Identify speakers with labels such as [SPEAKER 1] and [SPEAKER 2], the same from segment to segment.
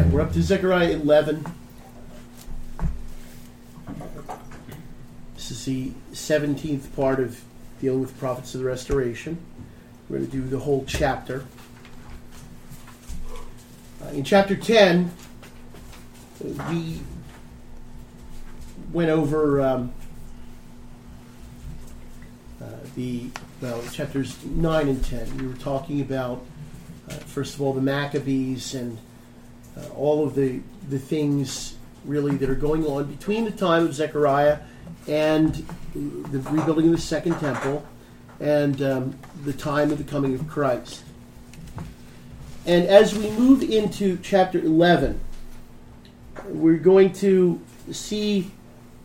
[SPEAKER 1] right, we're up to Zechariah 11. This is the 17th part of dealing with the prophets of the restoration. We're going to do the whole chapter. In chapter 10, we went over chapters 9 and 10. We were talking about, first of all, the Maccabees and all of the things really that are going on between the time of Zechariah and the rebuilding of the Second Temple and the time of the coming of Christ. And as we move into chapter 11, we're going to see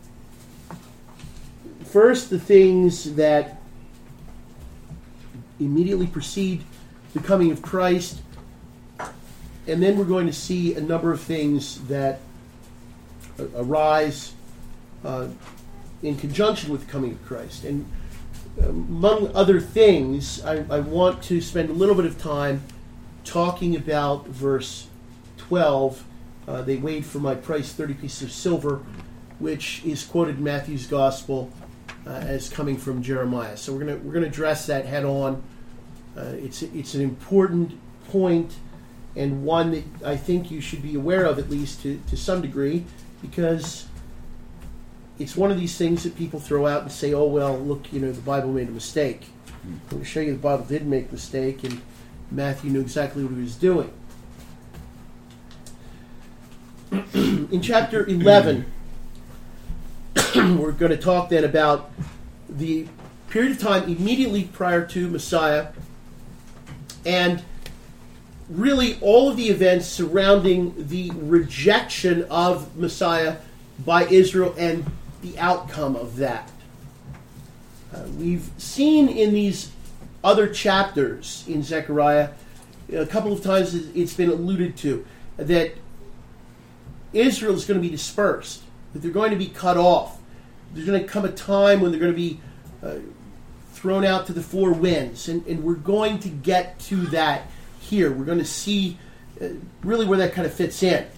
[SPEAKER 1] first the things that immediately precede the coming of Christ, and then we're going to see a number of things that arise in conjunction with the coming of Christ. And among other things, I want to spend a little bit of time talking about verse 12. They weighed for my price 30 pieces of silver, which is quoted in Matthew's Gospel as coming from Jeremiah. So we're going to address that head on. It's an important point, and one that I think you should be aware of, at least to some degree, because it's one of these things that people throw out and say, oh, well, look, the Bible made a mistake. I'm going to show you the Bible did make a mistake, and Matthew knew exactly what he was doing. In chapter 11, we're going to talk then about the period of time immediately prior to Messiah, and really all of the events surrounding the rejection of Messiah by Israel and the outcome of that. We've seen in these other chapters in Zechariah, a couple of times it's been alluded to, that Israel is going to be dispersed, that they're going to be cut off. There's going to come a time when they're going to be thrown out to the four winds, and we're going to get to that here. We're going to see really where that kind of fits in.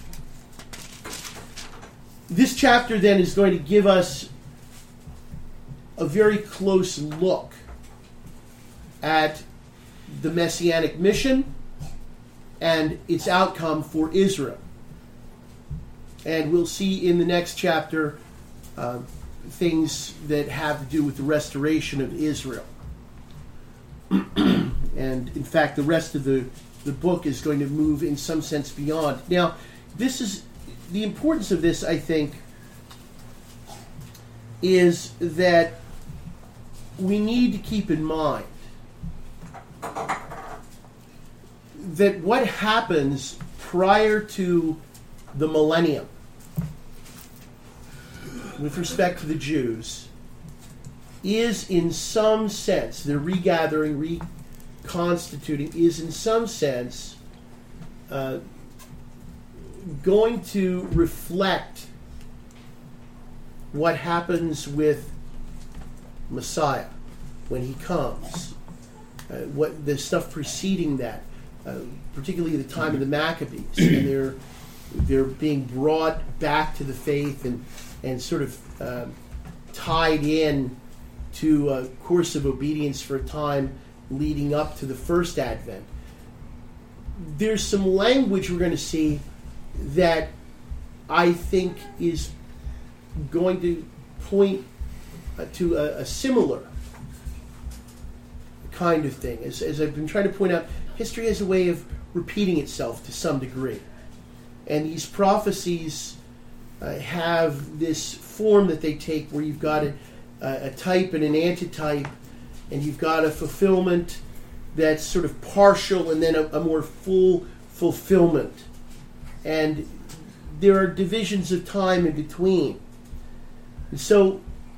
[SPEAKER 1] This chapter then is going to give us a very close look at the Messianic mission and its outcome for Israel. And we'll see in the next chapter things that have to do with the restoration of Israel. And in fact, the rest of the book is going to move in some sense beyond. Now, this is the importance of this, I think, is that we need to keep in mind that what happens prior to the millennium with respect to the Jews is in some sense, the regathering, reconstituting, is in some sense going to reflect what happens with Messiah when he comes. What the stuff preceding that, particularly the time of the Maccabees, and they're being brought back to the faith and sort of tied in to a course of obedience for a time leading up to the first Advent. There's some language we're going to see that I think is going to point to a similar kind of thing. As I've been trying to point out, history has a way of repeating itself to some degree. And these prophecies have this form that they take where you've got a type and an antitype, and you've got a fulfillment that's sort of partial and then a more full fulfillment. And there are divisions of time in between. And so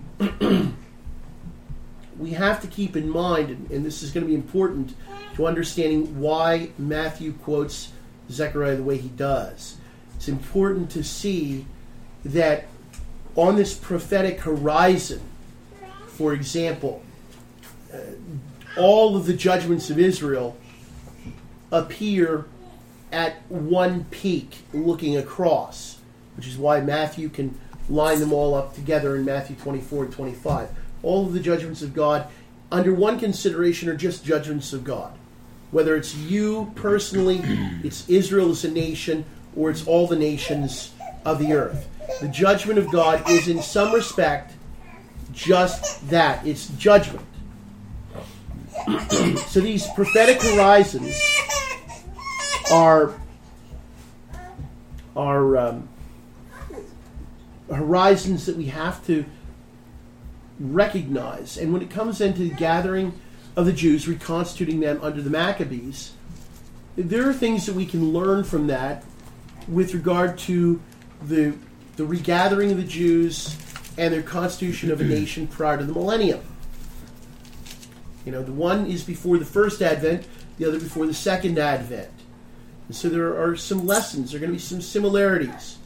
[SPEAKER 1] we have to keep in mind, and this is going to be important to understanding why Matthew quotes Zechariah the way he does. It's important to see that on this prophetic horizon, for example, all of the judgments of Israel appear at one peak looking across, which is why Matthew can line them all up together in Matthew 24 and 25. All of the judgments of God, under one consideration, are just judgments of God. Whether it's you personally, it's Israel as a nation, or it's all the nations of the earth. The judgment of God is in some respect just that. It's judgment. So these prophetic horizons are horizons that we have to recognize. And when it comes into the gathering of the Jews, reconstituting them under the Maccabees, there are things that we can learn from that with regard to the regathering of the Jews and their constitution of a nation prior to the millennium. You know, the one is before the first advent, the other before the second advent. And so there are some lessons. There are going to be some similarities.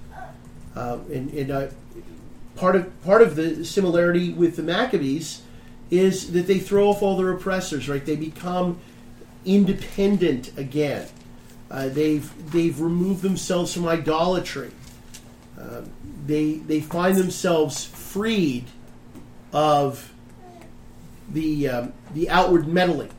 [SPEAKER 1] Part of the similarity with the Maccabees is that they throw off all their oppressors, right? They become independent again. They've removed themselves from idolatry. They find themselves freed of the outward meddling,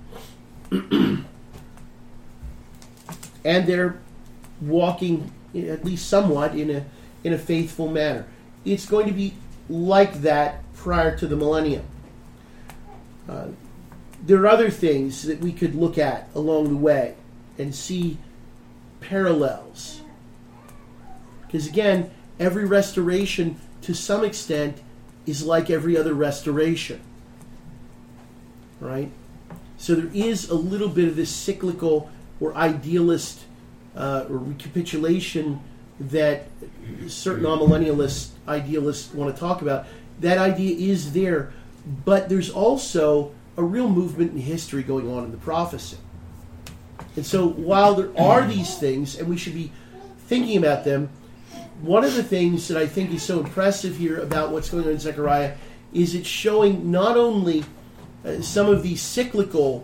[SPEAKER 1] and they're walking at least somewhat in a faithful manner. It's going to be like that prior to the millennium. There are other things that we could look at along the way and see parallels. Because again, every restoration to some extent is like every other restoration. Right? So there is a little bit of this cyclical or idealist or recapitulation that certain amillennialist idealists want to talk about. That idea is there, but there's also a real movement in history going on in the prophecy. And so while there are these things, and we should be thinking about them, one of the things that I think is so impressive here about what's going on in Zechariah is it's showing not only some of these cyclical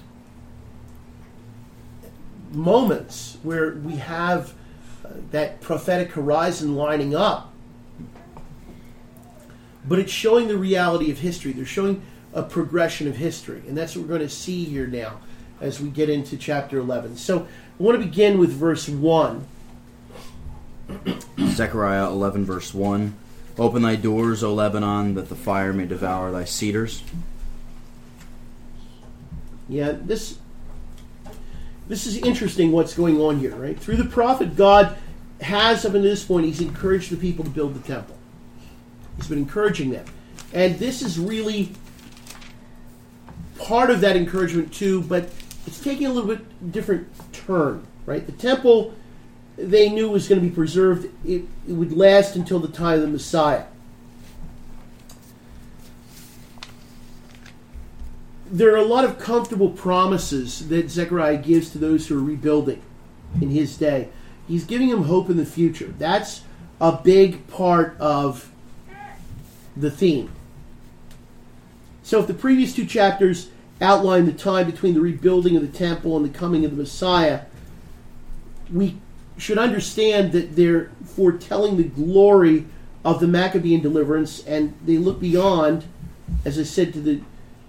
[SPEAKER 1] moments where we have that prophetic horizon lining up, but it's showing the reality of history. They're showing a progression of history, and that's what we're going to see here now as we get into chapter 11. So I want to begin with verse 1.
[SPEAKER 2] Zechariah 11, verse 1. Open thy doors, O Lebanon, that the fire may devour thy cedars.
[SPEAKER 1] Yeah, this is interesting what's going on here, right? Through the prophet, God has, up until this point, he's encouraged the people to build the temple. He's been encouraging them. And this is really part of that encouragement too, but it's taking a little bit different turn, right? The temple, they knew was going to be preserved. It would last until the time of the Messiah. There are a lot of comfortable promises that Zechariah gives to those who are rebuilding in his day. He's giving them hope in the future. That's a big part of the theme. So if the previous two chapters outline the time between the rebuilding of the temple and the coming of the Messiah, we should understand that they're foretelling the glory of the Maccabean deliverance, and they look beyond, as I said, to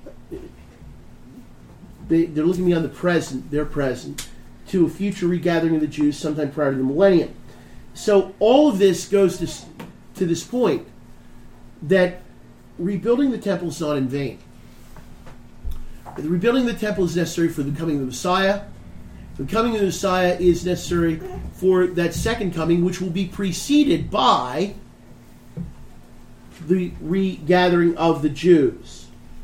[SPEAKER 1] they're looking beyond the present, their present, to a future regathering of the Jews sometime prior to the millennium. So all of this goes to this point that rebuilding the temple is not in vain. The rebuilding of the temple is necessary for the coming of the Messiah. The coming of the Messiah is necessary for that second coming, which will be preceded by the regathering of the Jews.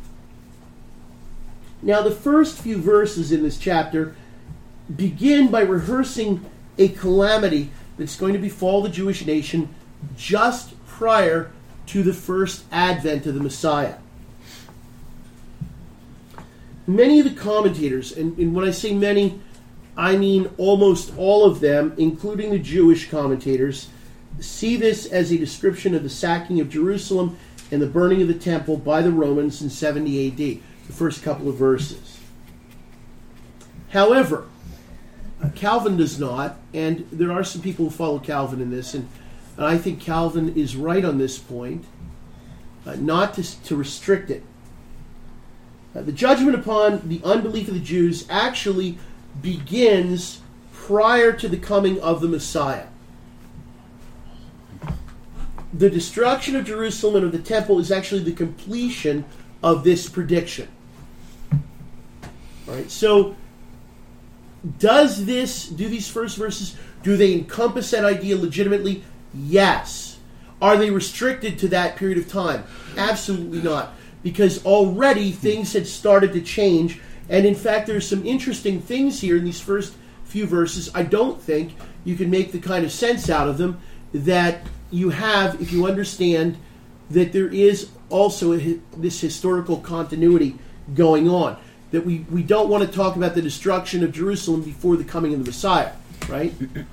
[SPEAKER 1] Now, the first few verses in this chapter begin by rehearsing a calamity that's going to befall the Jewish nation just prior to the first advent of the Messiah. Many of the commentators, and when I say many, I mean almost all of them, including the Jewish commentators, see this as a description of the sacking of Jerusalem and the burning of the temple by the Romans in 70 AD, the first couple of verses. However, Calvin does not, and there are some people who follow Calvin in this, and I think Calvin is right on this point, not to restrict it. The judgment upon the unbelief of the Jews actually begins prior to the coming of the Messiah. The destruction of Jerusalem and of the temple is actually the completion of this prediction. All right, so do these first verses, do they encompass that idea legitimately? Yes. Are they restricted to that period of time? Absolutely not. Because already things had started to change, and in fact there's some interesting things here in these first few verses. I don't think you can make the kind of sense out of them that you have if you understand that there is also this historical continuity going on. That we don't want to talk about the destruction of Jerusalem before the coming of the Messiah, right?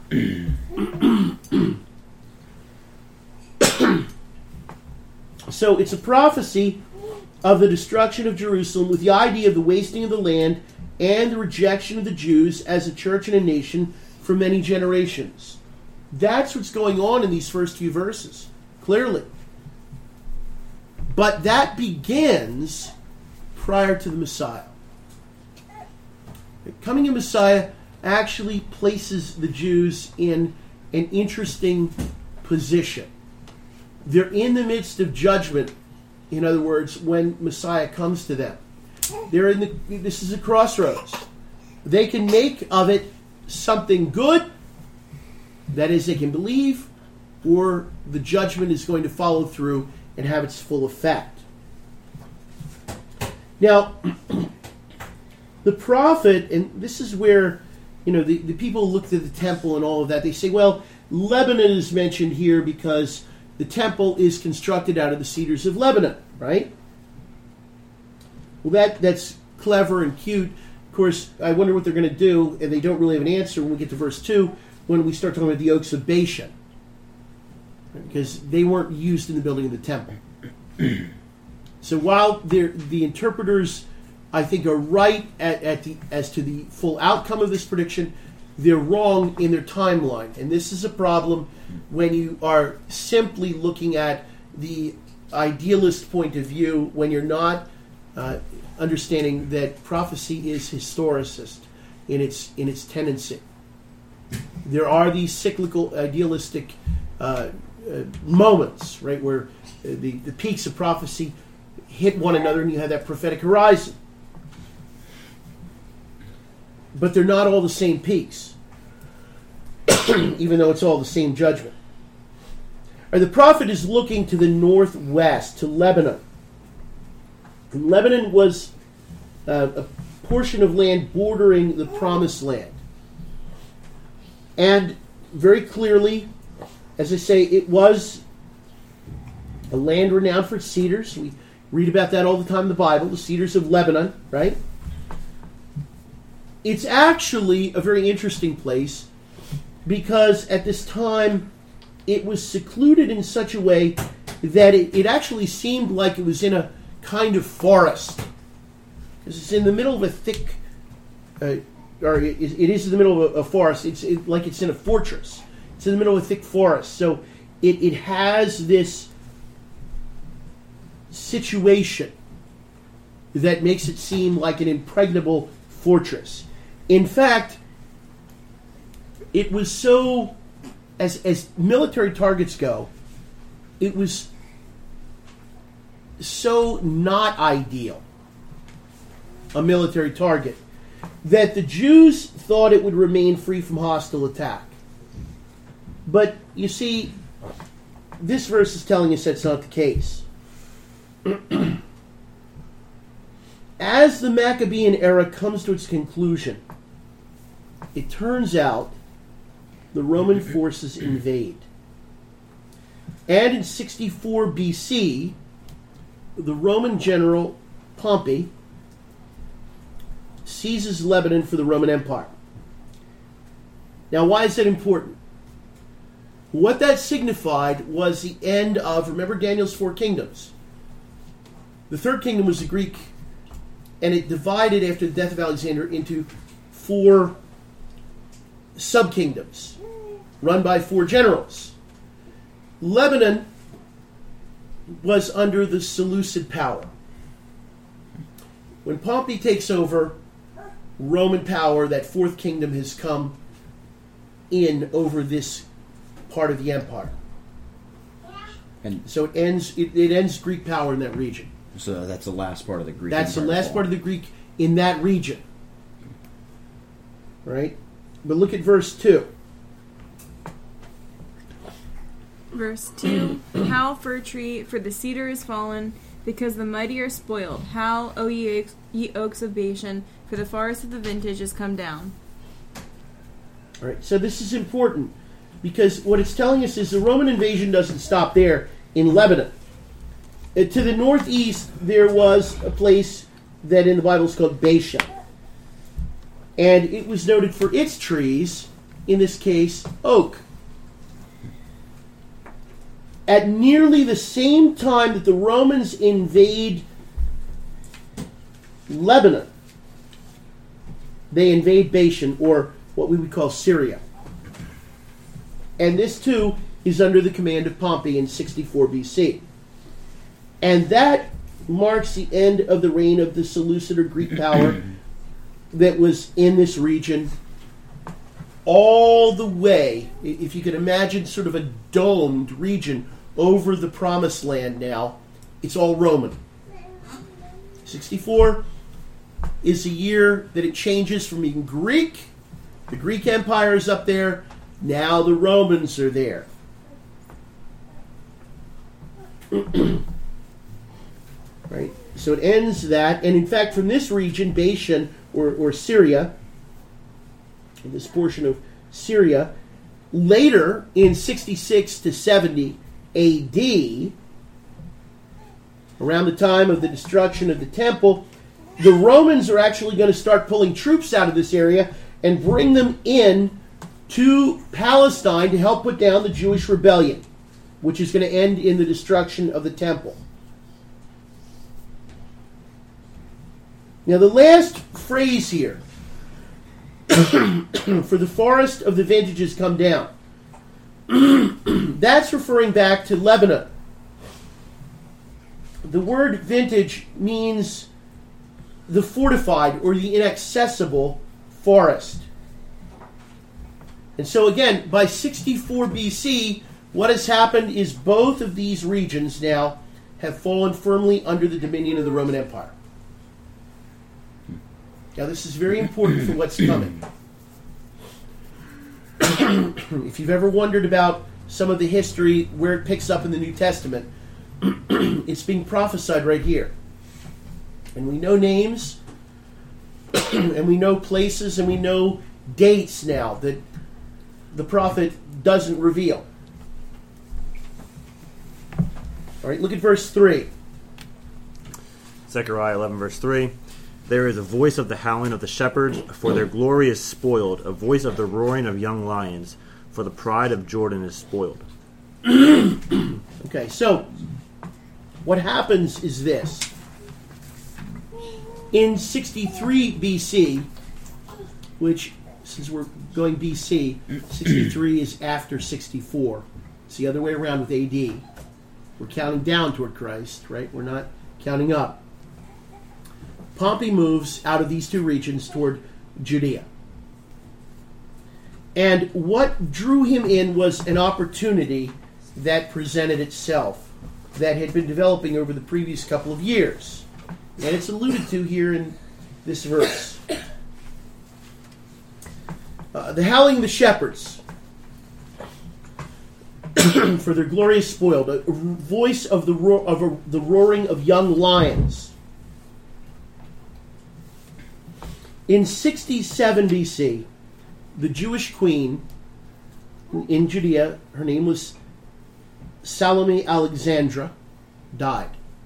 [SPEAKER 1] So it's a prophecy of the destruction of Jerusalem with the idea of the wasting of the land and the rejection of the Jews as a church and a nation for many generations. That's what's going on in these first few verses, clearly. But that begins prior to the Messiah. The coming of Messiah actually places the Jews in an interesting position. They're in the midst of judgment, in other words, when Messiah comes to them. This is a crossroads. They can make of it something good, that is, they can believe, or the judgment is going to follow through and have its full effect. Now, the prophet, and this is where, the people looked at the temple and all of that, they say, well, Lebanon is mentioned here because the temple is constructed out of the cedars of Lebanon, right? Well, that's clever and cute. Of course, I wonder what they're going to do, and they don't really have an answer when we get to verse 2, when we start talking about the oaks of Bashan, because they weren't used in the building of the temple. So while the interpreters, I think, are right as to the full outcome of this prediction, they're wrong in their timeline. And this is a problem when you are simply looking at the idealist point of view, when you're not understanding that prophecy is historicist in its tendency. There are these cyclical, idealistic moments, right, where the peaks of prophecy hit one another, and you have that prophetic horizon. But they're not all the same peaks, even though it's all the same judgment. The prophet is looking to the northwest, to Lebanon. And Lebanon was a portion of land bordering the Promised Land. And very clearly, as I say, it was a land renowned for its cedars. We read about that all the time in the Bible, the cedars of Lebanon, right? It's actually a very interesting place because at this time it was secluded in such a way that it actually seemed like it was in a kind of forest. It's in the middle of a thick, it is in the middle of a forest. It's like it's in a fortress. It's in the middle of a thick forest. So it has this situation that makes it seem like an impregnable fortress. In fact, it was so, as military targets go, it was so not ideal a military target that the Jews thought it would remain free from hostile attack. But you see, this verse is telling us that's not the case. As the Maccabean era comes to its conclusion, it turns out the Roman forces invade. And in 64 BC, the Roman general Pompey seizes Lebanon for the Roman Empire. Now, why is that important? What that signified was the end of, remember Daniel's 4 kingdoms. The third kingdom was the Greek, and it divided after the death of Alexander into 4 sub-kingdoms run by 4 generals. Lebanon was under the Seleucid power. When Pompey takes over, Roman power, that 4th kingdom, has come in over this part of the empire.
[SPEAKER 2] And
[SPEAKER 1] so it ends Greek power in that region.
[SPEAKER 2] so that's the last part of the Greek.
[SPEAKER 1] That's the
[SPEAKER 2] Empire
[SPEAKER 1] last
[SPEAKER 2] fall.
[SPEAKER 1] part of the Greek in that region. Right? But look at verse 2.
[SPEAKER 3] Verse 2. Howl, fir tree, for the cedar is fallen, because the mighty are spoiled. Howl, O ye oaks of Bashan, for the forest of the vintage is come down.
[SPEAKER 1] All right, so this is important because what it's telling us is the Roman invasion doesn't stop there in Lebanon. To the northeast, there was a place that in the Bible is called Bashan. And it was noted for its trees, in this case, oak. At nearly the same time that the Romans invade Lebanon, they invade Bashan, or what we would call Syria. And this too is under the command of Pompey in 64 BC. And that marks the end of the reign of the Seleucid or Greek power that was in this region all the way, if you could imagine sort of a domed region over the Promised Land now, it's all Roman. 64 is a year that it changes from being Greek. The Greek Empire is up there. Now the Romans are there. Right? So it ends that. And in fact, from this region, Bashan, or Syria, this portion of Syria, later in 66 to 70 AD, around the time of the destruction of the temple, the Romans are actually going to start pulling troops out of this area and bring them in to Palestine to help put down the Jewish rebellion, which is going to end in the destruction of the temple. Now, the last phrase here, for the forest of the vintages come down, that's referring back to Lebanon. The word vintage means the fortified or the inaccessible forest. And so again, by 64 BC, what has happened is both of these regions now have fallen firmly under the dominion of the Roman Empire. Now this is very important for what's coming. If you've ever wondered about some of the history, where it picks up in the New Testament, it's being prophesied right here. And we know names, and we know places, and we know dates now that the prophet doesn't reveal. All right, look at verse 3.
[SPEAKER 4] Zechariah 11, verse 3. There is a voice of the howling of the shepherds, for their glory is spoiled, a voice of the roaring of young lions, for the pride of Jordan is spoiled.
[SPEAKER 1] Okay, so what happens is this. In 63 BC, which, since we're going BC, 63 is after 64. It's the other way around with AD. We're counting down toward Christ, right? We're not counting up. Pompey moves out of these two regions toward Judea. And what drew him in was an opportunity that presented itself that had been developing over the previous couple of years. And it's alluded to here in this verse. The howling of the shepherds, for their glory is spoiled. A voice of the roaring of young lions. In 67 BC, the Jewish queen in Judea, her name was Salome Alexandra, died.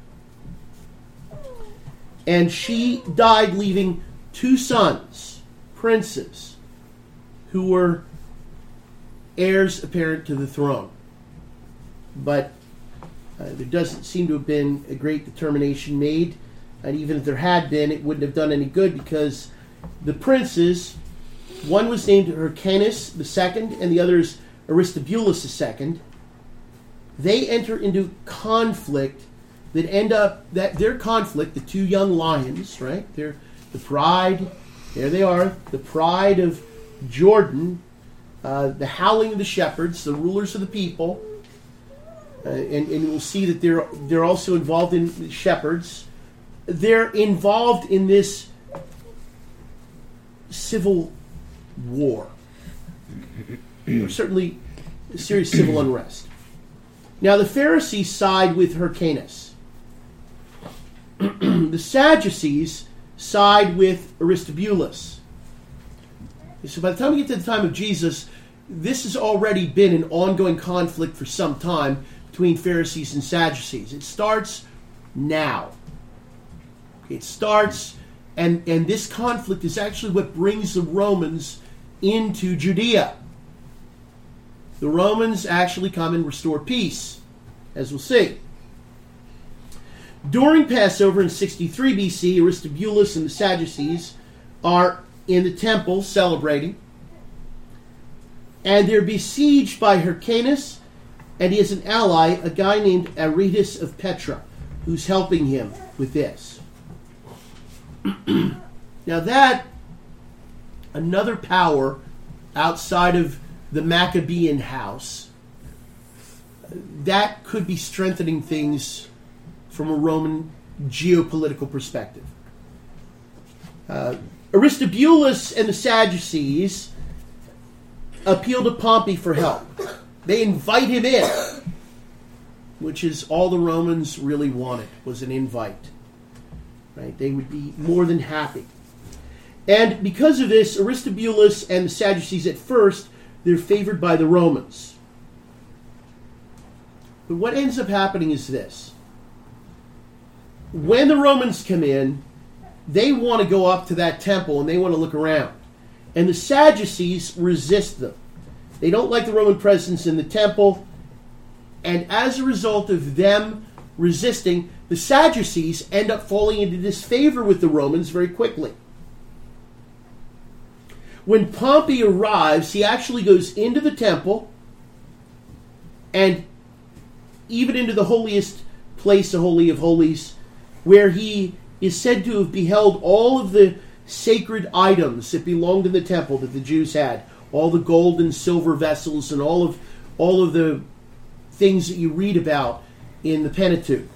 [SPEAKER 1] And she died leaving two sons, princes, who were heirs apparent to the throne. But there doesn't seem to have been a great determination made. And even if there had been, it wouldn't have done any good because the princes One was named Hyrcanus II, and the other is Aristobulus II. They enter into conflict that their conflict, the two young lions, right? They're the pride, there they are, the pride of Jordan, the howling of the shepherds, the rulers of the people, and we'll see that they're also involved in the shepherds. They're involved in this civil war, or certainly serious civil unrest. Now the Pharisees side with Hyrcanus. The Sadducees side with Aristobulus. So by the time we get to the time of Jesus, this has already been an ongoing conflict for some time between Pharisees and Sadducees. It starts now. It starts, and this conflict is actually what brings the Romans into Judea. The Romans actually come and restore peace, as we'll see. During Passover in 63 BC, Aristobulus and the Sadducees are in the temple celebrating, and they're besieged by Hyrcanus, and he has an ally, a guy named Aretas of Petra, who's helping him with this. Now that, another power outside of the Maccabean house, that could be strengthening things from a Roman geopolitical perspective. Aristobulus and the Sadducees appeal to Pompey for help. They invite him in, which is all the Romans really wanted, was an invite. Right? They would be more than happy. And because of this, Aristobulus and the Sadducees at first, they're favored by the Romans. But what ends up happening is this. When the Romans come in, they want to go up to that temple and they want to look around. And the Sadducees resist them. They don't like the Roman presence in the temple. And as a result of them resisting, the Sadducees end up falling into disfavor with the Romans very quickly. When Pompey arrives, he actually goes into the temple and even into the holiest place, the Holy of Holies, where he is said to have beheld all of the sacred items that belonged in the temple that the Jews had, all the gold and silver vessels and all of the things that you read about in the Pentateuch.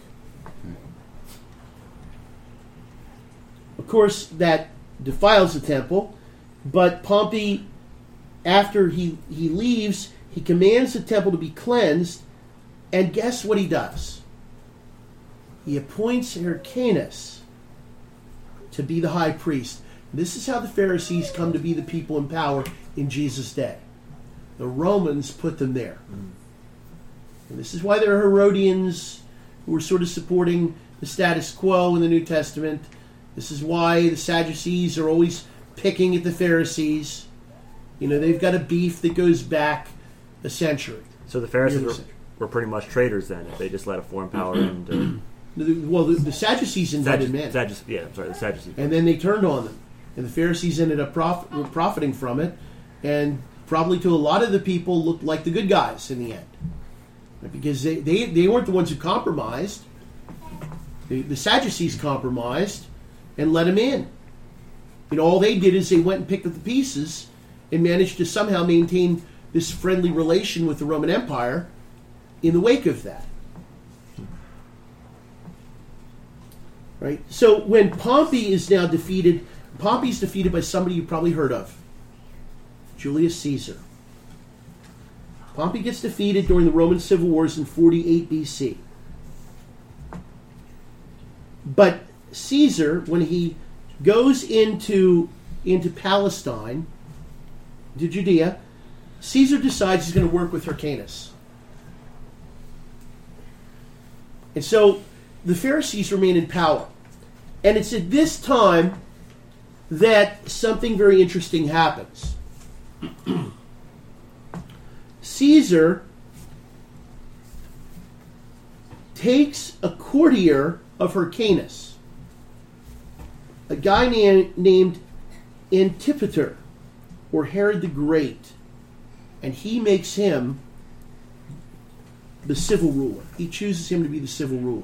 [SPEAKER 1] Of course, that defiles the temple, but Pompey, after he leaves, he commands the temple to be cleansed, and guess what he does? He appoints Hyrcanus to be the high priest. This is how the Pharisees come to be the people in power in Jesus' day. The Romans put them there. And this is why there are Herodians who are sort of supporting the status quo in the New Testament. This is why the Sadducees are always picking at the Pharisees. You know, they've got a beef that goes back a century.
[SPEAKER 4] So the Pharisees were pretty much traitors then, if they just let a foreign power in.
[SPEAKER 1] Well, the Sadducees invited men.
[SPEAKER 4] The Sadducees.
[SPEAKER 1] And then they turned on them. And the Pharisees ended up profiting from it. And probably to a lot of the people looked like the good guys in the end. Because they weren't the ones who compromised. The Sadducees compromised and let him in. You know, all they did is they went and picked up the pieces and managed to somehow maintain this friendly relation with the Roman Empire in the wake of that. Right? So when Pompey is now defeated, Pompey's defeated by somebody you probably heard of, Julius Caesar. Pompey gets defeated during the Roman Civil Wars in 48 BC. But Caesar, when he goes into Palestine, to Judea, Caesar decides he's going to work with Hyrcanus. And so the Pharisees remain in power. And it's at this time that something very interesting happens. Caesar takes a courtier of Hyrcanus, a guy named Antipater, or Herod the Great, and he makes him the civil ruler. He chooses him to be the civil ruler.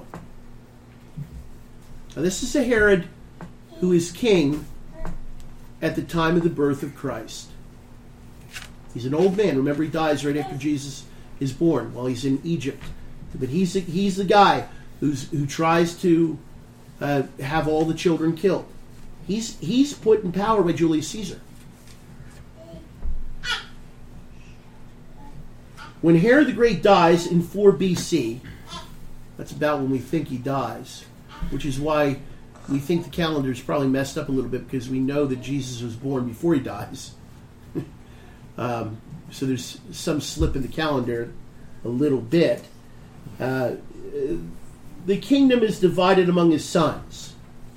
[SPEAKER 1] Now, this is a Herod who is king at the time of the birth of Christ. He's an old man. Remember, he dies right after Jesus is born while he's in Egypt. But he's the guy who tries to have all the children killed. He's put in power by Julius Caesar. When Herod the Great dies in 4 BC, that's about when we think he dies, which is why we think the calendar is probably messed up a little bit, because we know that Jesus was born before he dies. So there's some slip in the calendar a little bit. The kingdom is divided among his sons.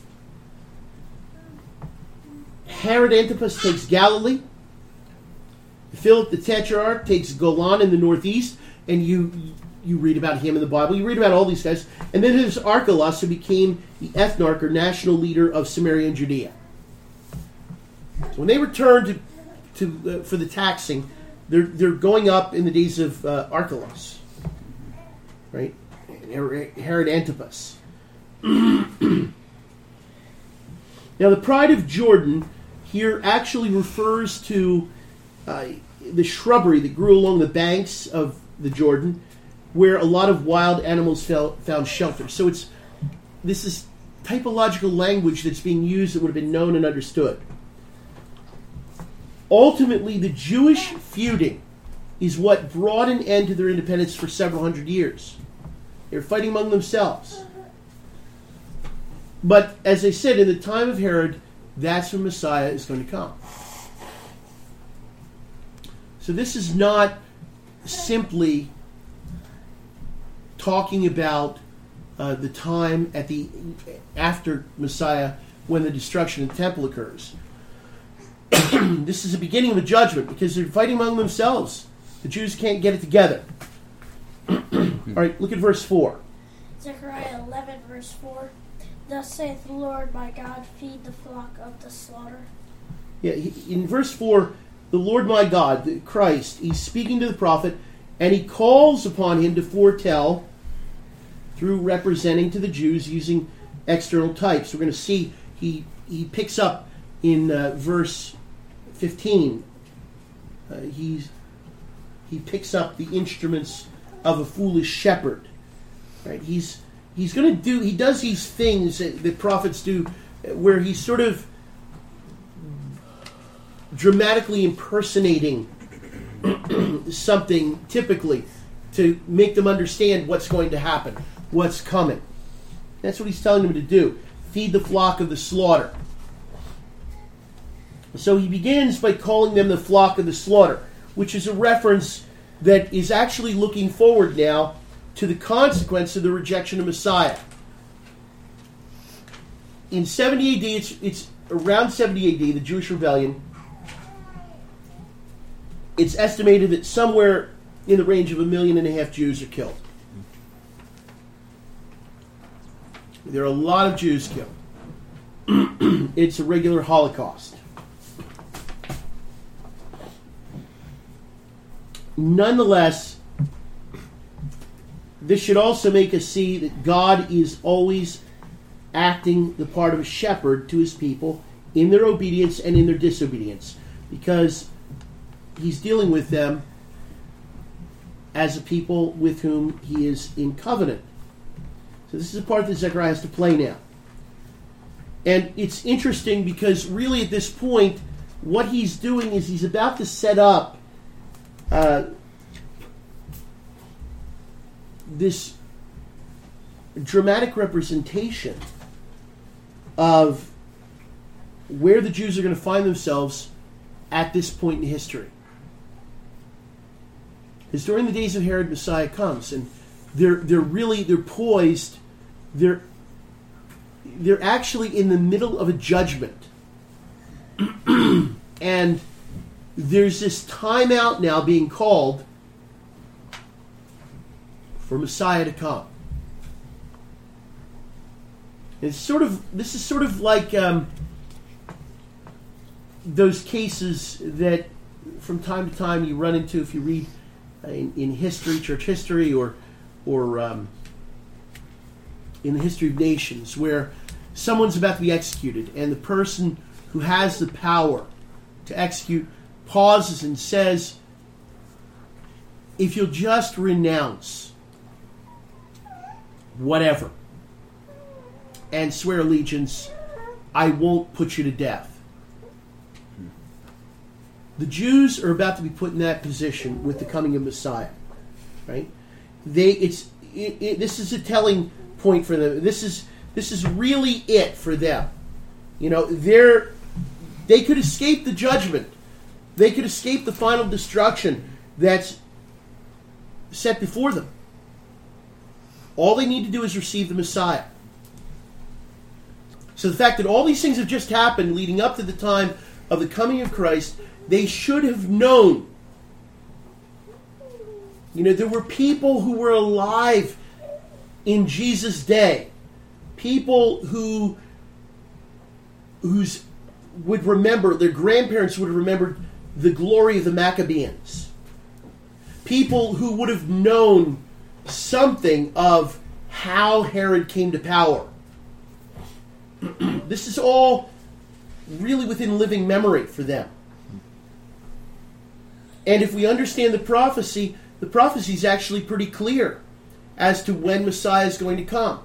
[SPEAKER 1] Herod Antipas takes Galilee. Philip the Tetrarch takes Golan in the northeast, and you read about him in the Bible. You read about all these guys. And then there's Archelaus, who became the ethnarch or national leader of Samaria and Judea. So when they return for the taxing, they're going up in the days of Archelaus, right? Herod Antipas. Now, the pride of Jordan here actually refers to the shrubbery that grew along the banks of the Jordan, where a lot of wild animals found shelter. So this is typological language that's being used that would have been known and understood. Ultimately, the Jewish feuding is what brought an end to their independence for several hundred years. They were fighting among themselves. But, as I said, in the time of Herod, that's when Messiah is going to come. So this is not simply talking about the time after Messiah, when the destruction of the temple occurs. This is the beginning of a judgment, because they're fighting among themselves. The Jews can't get it together. All right, look at verse 4.
[SPEAKER 5] Zechariah 11, verse 4. Thus saith the Lord my God, feed the flock of the slaughter.
[SPEAKER 1] Yeah, in verse 4, the Lord my God, Christ, he's speaking to the prophet, and he calls upon him to foretell through representing to the Jews using external types. We're going to see he picks up in verse 15. He picks up the instruments of a foolish shepherd. Right? He does these things that prophets do, where he's sort of dramatically impersonating something, typically, to make them understand what's going to happen, what's coming. That's what he's telling them to do. Feed the flock of the slaughter. So he begins by calling them the flock of the slaughter, which is a reference that is actually looking forward now to the consequence of the rejection of Messiah. In 70 AD, it's around 70 AD, the Jewish rebellion, it's estimated that somewhere in the range of 1.5 million Jews are killed. There are a lot of Jews killed. It's a regular Holocaust. Nonetheless, this should also make us see that God is always acting the part of a shepherd to his people in their obedience and in their disobedience, because he's dealing with them as a people with whom he is in covenant. So this is a part that Zechariah has to play now. And it's interesting because really at this point, what he's doing is he's about to set up this dramatic representation of where the Jews are going to find themselves at this point in history. Because during the days of Herod, Messiah comes, and they're poised. They're actually in the middle of a judgment, and there's this time out now being called for Messiah to come. This is sort of like those cases that from time to time you run into if you read in history, church history, or in the history of nations, where someone's about to be executed, and the person who has the power to execute pauses and says, if you'll just renounce whatever and swear allegiance, I won't put you to death. The Jews are about to be put in that position with the coming of Messiah, right? This is a telling point for them. This is really it for them. You know, they could escape the judgment. They could escape the final destruction that's set before them. All they need to do is receive the Messiah. So the fact that all these things have just happened leading up to the time of the coming of Christ, they should have known. You know, there were people who were alive in Jesus' day. People who would remember, their grandparents would have remembered the glory of the Maccabees. People who would have known something of how Herod came to power. This is all really within living memory for them. And if we understand the prophecy is actually pretty clear as to when Messiah is going to come.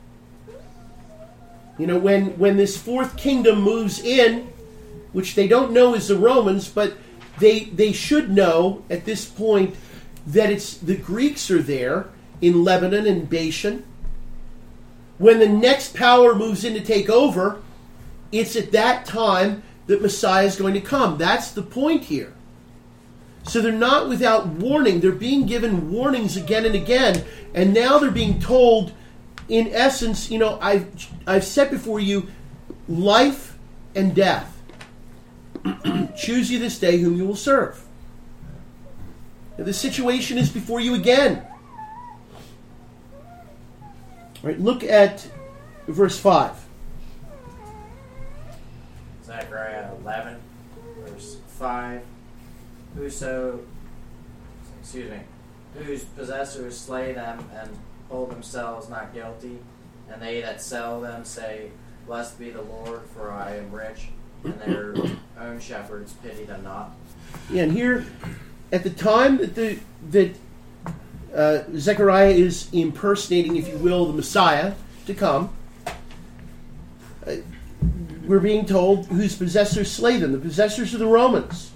[SPEAKER 1] You know, when this fourth kingdom moves in, which they don't know is the Romans, but they should know at this point that it's the Greeks are there in Lebanon and Bashan. When the next power moves in to take over, it's at that time that Messiah is going to come. That's the point here. So they're not without warning. They're being given warnings again and again, and now they're being told, in essence, you know, I've set before you life and death. Choose you this day whom you will serve. Now, the situation is before you again. All right, look at verse 5.
[SPEAKER 6] Zechariah 11, verse 5. Whose possessors slay them and hold themselves not guilty, and they that sell them say, Blessed be the Lord, for I am rich, and their own shepherds pity them not.
[SPEAKER 1] Yeah, and here, at the time that Zechariah is impersonating, if you will, the Messiah to come, we're being told whose possessors slay them. The possessors are the Romans.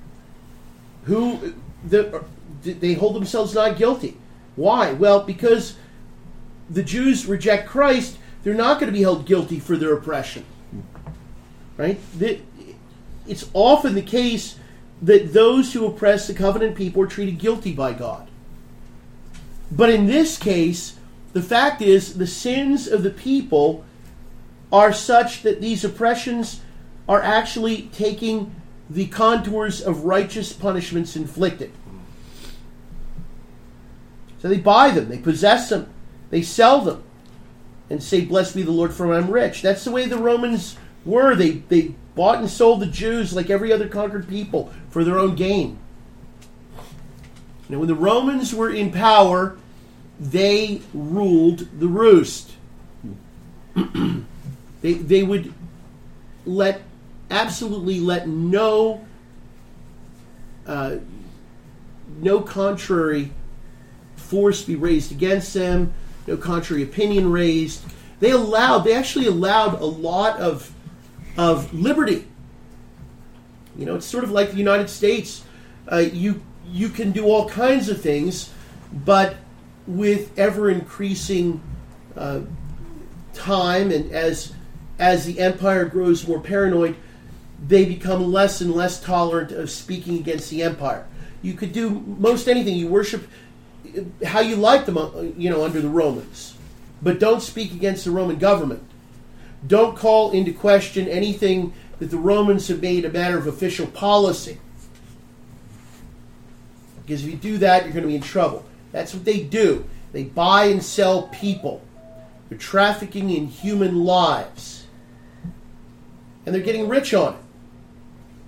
[SPEAKER 1] They hold themselves not guilty. Why? Well, because the Jews reject Christ, they're not going to be held guilty for their oppression. Right? It's often the case that those who oppress the covenant people are treated guilty by God. But in this case, the fact is the sins of the people are such that these oppressions are actually taking the contours of righteous punishments inflicted. So they buy them, they possess them, they sell them, and say, Blessed be the Lord, for I am rich. That's the way the Romans were. They bought and sold the Jews like every other conquered people for their own gain. Now, when the Romans were in power, they ruled the roost. They would absolutely let no contrary force be raised against them, no contrary opinion raised. They actually allowed a lot of liberty. You know, it's sort of like the United States. You can do all kinds of things, but with ever increasing time, and as the empire grows more paranoid, they become less and less tolerant of speaking against the empire. You could do most anything. You worship how you like them, under the Romans, but don't speak against the Roman government. Don't call into question anything that the Romans have made a matter of official policy. Because if you do that, you're going to be in trouble. That's what they do. They buy and sell people. They're trafficking in human lives. And they're getting rich on it.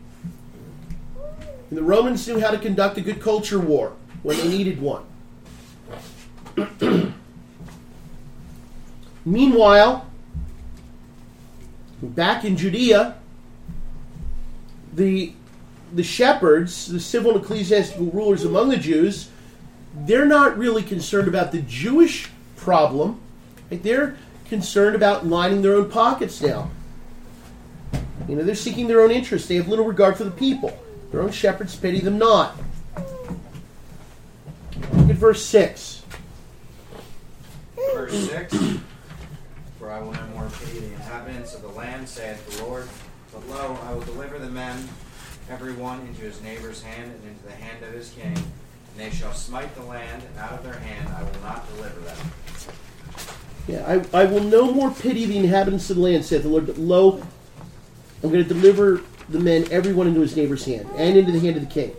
[SPEAKER 1] And the Romans knew how to conduct a good culture war when they needed one. Meanwhile, back in Judea, the shepherds, the civil and ecclesiastical rulers among the Jews, they're not really concerned about the Jewish problem. Right? They're concerned about lining their own pockets now. They're seeking their own interests. They have little regard for the people. Their own shepherds pity them not. Look at verse 6.
[SPEAKER 6] Verse 6, For I will no more pity the inhabitants of the land, saith the Lord, but lo, I will deliver the men, every one into his neighbor's hand, and into the hand of his king, and they shall smite the land, and out of their hand I will not deliver them.
[SPEAKER 1] Yeah, I will no more pity the inhabitants of the land, saith the Lord, but lo, I'm going to deliver the men, everyone into his neighbor's hand, and into the hand of the king.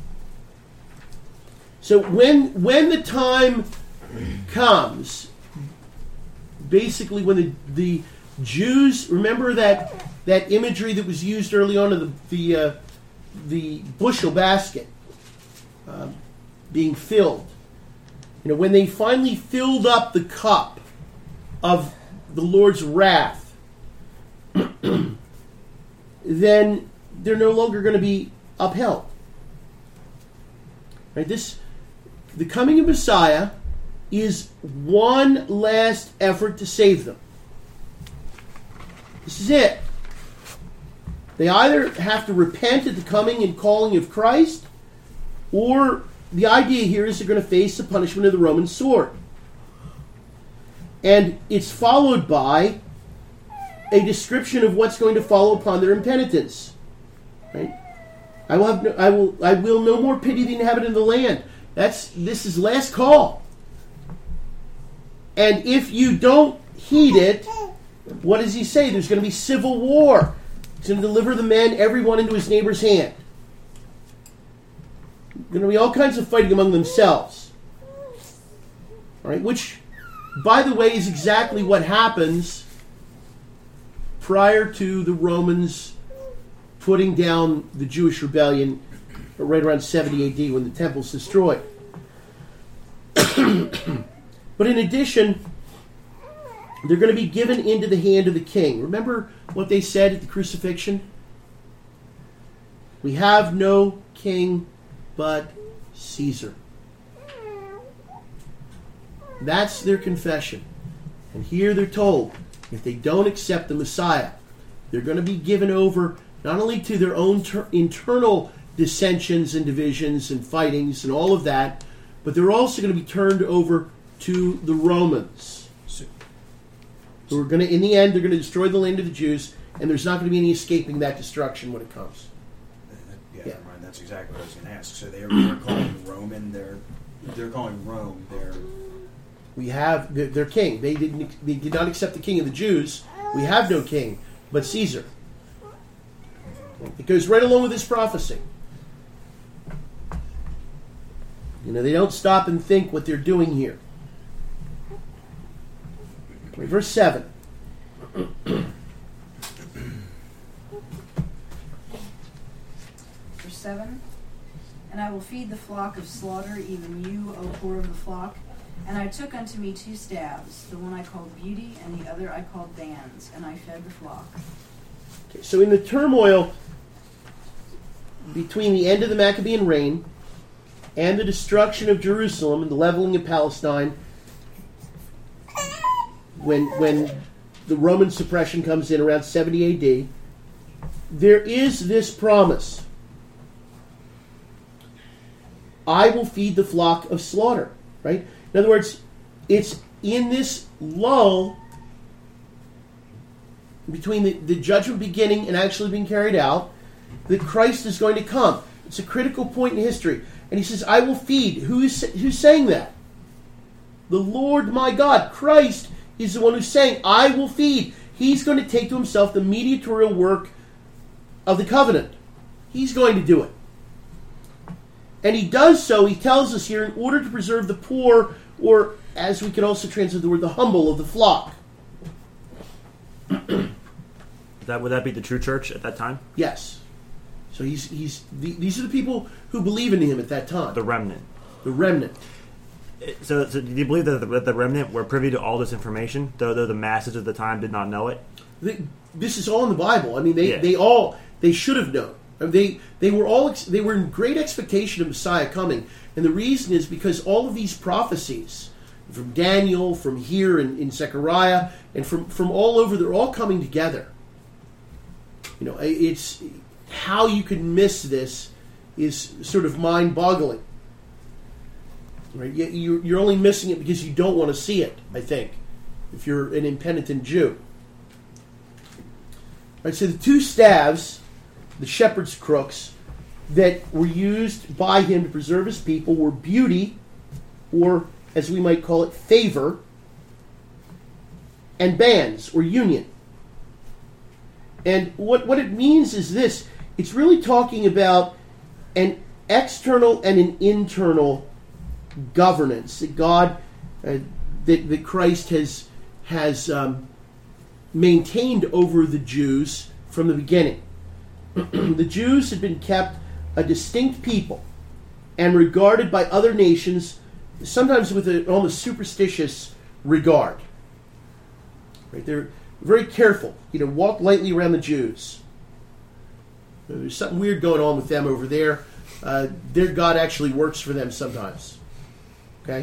[SPEAKER 1] So when the time comes, basically when the Jews, remember that imagery that was used early on of the bushel basket being filled. When they finally filled up the cup of the Lord's wrath, then they're no longer going to be upheld. Right? The coming of Messiah is one last effort to save them. This is it. They either have to repent at the coming and calling of Christ, or the idea here is they're going to face the punishment of the Roman sword. And it's followed by a description of what's going to follow upon their impenitence. Right? I will no more pity the inhabitant of the land. This is last call. And if you don't heed it, what does he say? There's going to be civil war. He's going to deliver the men, everyone into his neighbor's hand. There's going to be all kinds of fighting among themselves. All right, which, by the way, is exactly what happens prior to the Romans putting down the Jewish rebellion right around 70 AD when the temple's destroyed. But in addition, they're going to be given into the hand of the king. Remember what they said at the crucifixion? We have no king but Caesar. That's their confession. And here they're told, if they don't accept the Messiah, they're going to be given over not only to their own internal dissensions and divisions and fightings and all of that, but they're also going to be turned over to the Romans, who are going to, in the end, they're going to destroy the land of the Jews, and there's not going to be any escaping that destruction when it comes.
[SPEAKER 7] Yeah. Ryan, that's exactly what I was going to ask. So they're calling Roman, they're calling Rome
[SPEAKER 1] their king. They did not accept the king of the Jews. We have no king but Caesar. It goes right along with this prophecy. They don't stop and think what they're doing here. Verse 7.
[SPEAKER 8] Verse 7. And I will feed the flock of slaughter, even you, O poor of the flock. And I took unto me 2 staves, the one I called Beauty, and the other I called Bands, and I fed the flock.
[SPEAKER 1] Okay, so in the turmoil between the end of the Maccabean reign and the destruction of Jerusalem and the leveling of Palestine, when the Roman suppression comes in around 70 AD, there is this promise. I will feed the flock of slaughter. Right? In other words, it's in this lull between the judgment beginning and actually being carried out that Christ is going to come. It's a critical point in history. And he says, I will feed. Who's saying that? The Lord my God. Christ is the one who's saying, I will feed. He's going to take to himself the mediatorial work of the covenant. He's going to do it. And he does so, he tells us here, in order to preserve the poor, or as we can also translate the word, the humble of the flock.
[SPEAKER 4] Would that be the true church at that time?
[SPEAKER 1] Yes. So these are the people who believe in him at that time.
[SPEAKER 4] The remnant.
[SPEAKER 1] The remnant.
[SPEAKER 4] So do you believe that the remnant were privy to all this information, though the masses of the time did not know it?
[SPEAKER 1] This is all in the Bible. I mean, they should have known. I mean, they were in great expectation of Messiah coming, and the reason is because all of these prophecies from Daniel, from here in Zechariah, and from all over, they're all coming together. You know, it's how you can miss this is sort of mind-boggling. Right? You're only missing it because you don't want to see it, I think, if you're an impenitent Jew. Right, so the two staves, the shepherd's crooks, that were used by him to preserve his people were beauty, or as we might call it, favor, and bands, or union. And what it means is this. It's really talking about an external and an internal governance that God, that Christ has maintained over the Jews from the beginning. The Jews had been kept a distinct people and regarded by other nations sometimes with an almost superstitious regard. Right? They're very careful, walk lightly around the Jews. There's something weird going on with them over there. Their God actually works for them sometimes. Okay?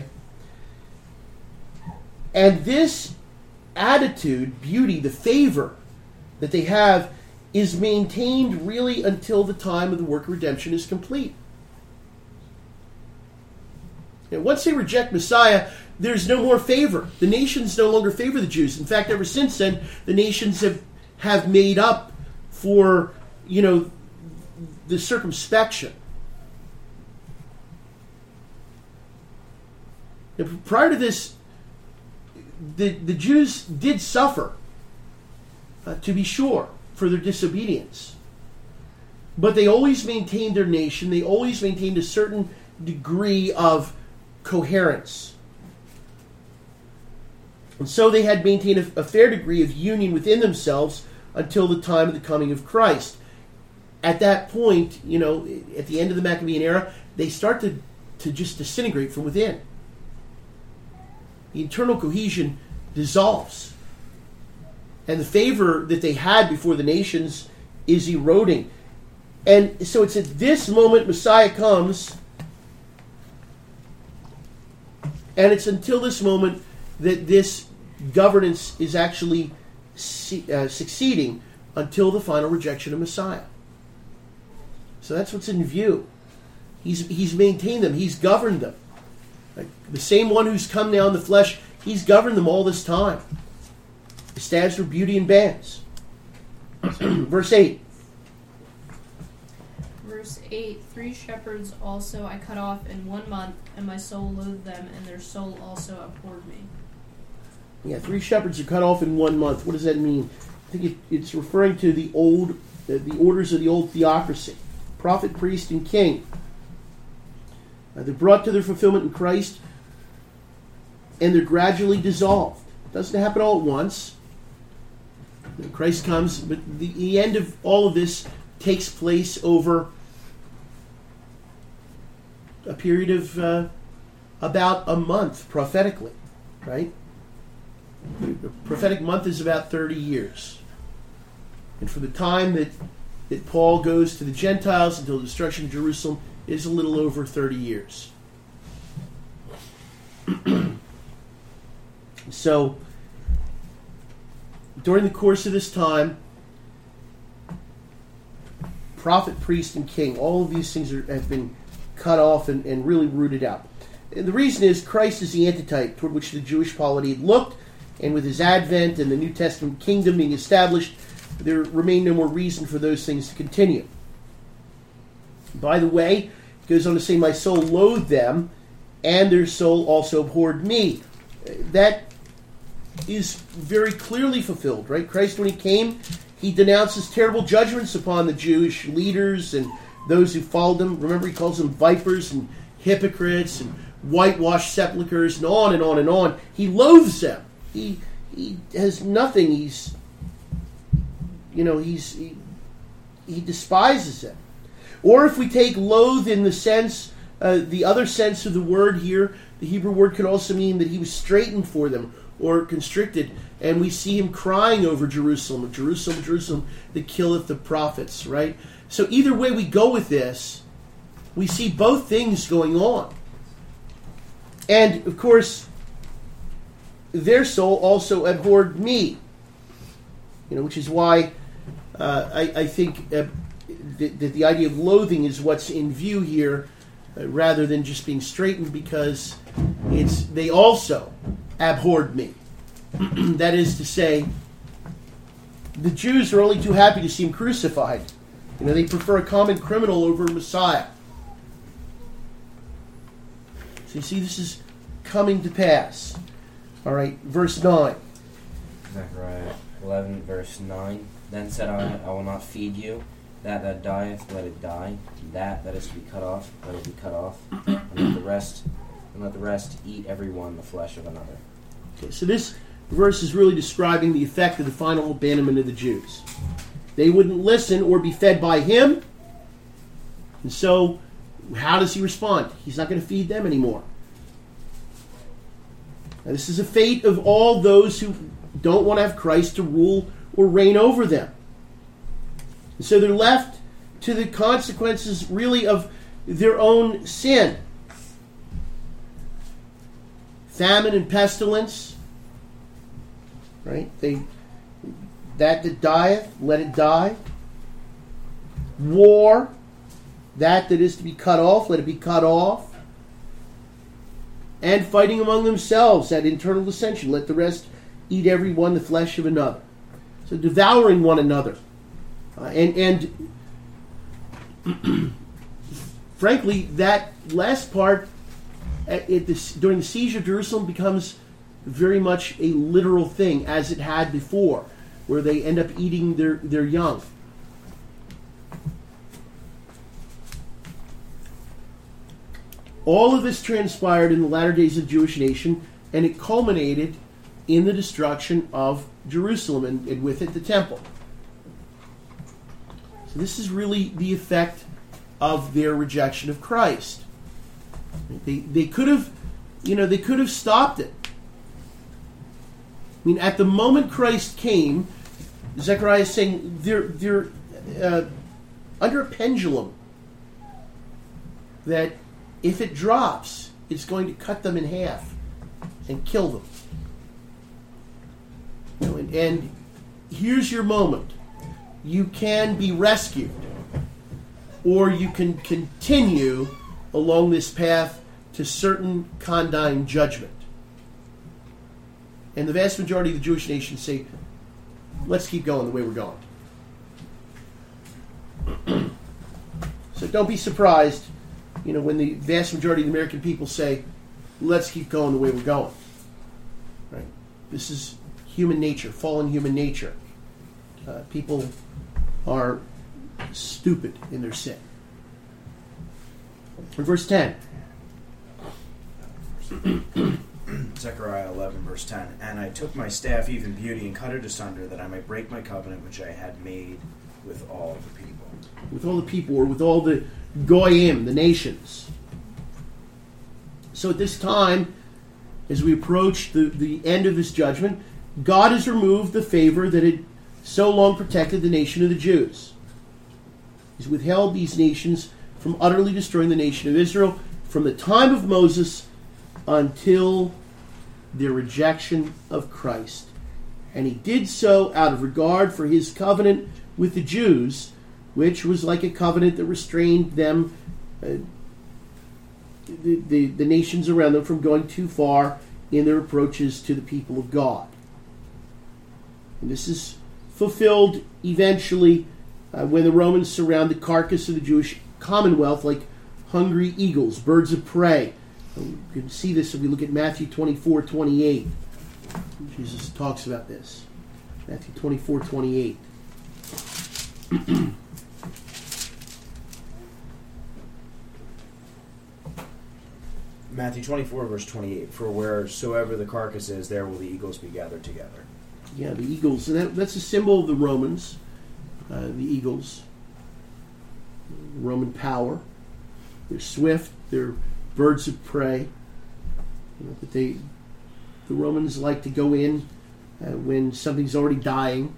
[SPEAKER 1] And this attitude, beauty, the favor that they have is maintained really until the time of the work of redemption is complete. And once they reject Messiah, there's no more favor. The nations no longer favor the Jews. In fact, ever since then, the nations have made up for, the circumspection. Now, prior to this, the Jews did suffer, to be sure, for their disobedience. But they always maintained their nation. They always maintained a certain degree of coherence. And so they had maintained a fair degree of union within themselves until the time of the coming of Christ. At that point, at the end of the Maccabean era, they start to just disintegrate from within. The internal cohesion dissolves. And the favor that they had before the nations is eroding. And so it's at this moment Messiah comes, and it's until this moment that this governance is actually succeeding until the final rejection of Messiah. So that's what's in view. He's maintained them. He's governed them. Like the same one who's come now in the flesh, he's governed them all this time. He stands for beauty and bands. Verse 8.
[SPEAKER 9] Verse 8, 3 shepherds also I cut off in 1 month, and my soul loathed them, and their soul also abhorred me.
[SPEAKER 1] Yeah, 3 shepherds are cut off in 1 month. What does that mean? I think it's referring to the orders of the old theocracy. Prophet, priest, and king. They're brought to their fulfillment in Christ, and they're gradually dissolved. It doesn't happen all at once. Christ comes, but the end of all of this takes place over a period of about a month, prophetically, right? The prophetic month is about 30 years. And from the time that Paul goes to the Gentiles until the destruction of Jerusalem is a little over 30 years. So, during the course of this time, prophet, priest, and king, all of these things have been cut off and really rooted out. And the reason is Christ is the antitype toward which the Jewish polity had looked, and with his advent and the New Testament kingdom being established, there remained no more reason for those things to continue. By the way, it goes on to say, my soul loathed them, and their soul also abhorred me. That is very clearly fulfilled, right? Christ, when he came, he denounced terrible judgments upon the Jewish leaders and those who followed them. Remember, he calls them vipers and hypocrites and whitewashed sepulchres and on and on and on. He loathes them. He has nothing. He despises them. Or if we take loathe in the sense, the other sense of the word here, the Hebrew word could also mean that he was straitened for them or constricted. And we see him crying over Jerusalem, Jerusalem, Jerusalem, that killeth the prophets, right? So either way we go with this, we see both things going on. And, of course, their soul also abhorred me. Which is why I think that the idea of loathing is what's in view here, rather than just being straitened, because they also abhorred me. That is to say, the Jews are only too happy to see him crucified. They prefer a common criminal over Messiah. So you see, this is coming to pass. All right, verse 9.
[SPEAKER 10] Zechariah 11, verse 9. Then said I will not feed you. That dieth, let it die. That is to be cut off, let it be cut off. And let the rest eat every one the flesh of another.
[SPEAKER 1] Okay, so this verse is really describing the effect of the final abandonment of the Jews. They wouldn't listen or be fed by him. And so, how does he respond? He's not going to feed them anymore. Now, this is a fate of all those who don't want to have Christ to rule or reign over them. And so they're left to the consequences, really, of their own sin. Famine and pestilence. Right? That dieth, let it die. War. That is to be cut off, let it be cut off. And fighting among themselves, that internal dissension. Let the rest eat every one the flesh of another. So devouring one another. And frankly, that last part during the siege of Jerusalem becomes very much a literal thing, as it had before, where they end up eating their young. All of this transpired in the latter days of the Jewish nation, and it culminated in the destruction of Jerusalem, and with it the temple. So this is really the effect of their rejection of Christ. They could have stopped it. I mean, at the moment Christ came, Zechariah is saying they're under a pendulum that if it drops, it's going to cut them in half and kill them. And here's your moment. You can be rescued, or you can continue along this path to certain condign judgment. And the vast majority of the Jewish nation say, let's keep going the way we're going. So don't be surprised, when the vast majority of the American people say, let's keep going the way we're going. Right? This is human nature, fallen human nature. People are stupid in their sin. Verse 10.
[SPEAKER 7] Zechariah 11, verse 10. And I took my staff, even beauty, and cut it asunder, that I might break my covenant which I had made with all the people.
[SPEAKER 1] With all the people, or with all the goyim, the nations. So at this time, as we approach the end of this judgment, God has removed the favor that had so long protected the nation of the Jews. He's withheld these nations from utterly destroying the nation of Israel from the time of Moses until their rejection of Christ. And he did so out of regard for his covenant with the Jews, which was like a covenant that restrained them, the nations around them, from going too far in their approaches to the people of God. And this is fulfilled eventually when the Romans surround the carcass of the Jewish commonwealth like hungry eagles, birds of prey. You can see this if we look at Matthew 24:28. Jesus talks about this. Matthew 24:28.
[SPEAKER 7] Matthew 24, verse 28. For wheresoever the carcass is, there will the eagles be gathered together.
[SPEAKER 1] Yeah, the eagles. And that's a symbol of the Romans, the eagles. Roman power. They're swift. They're birds of prey. But the Romans like to go in when something's already dying.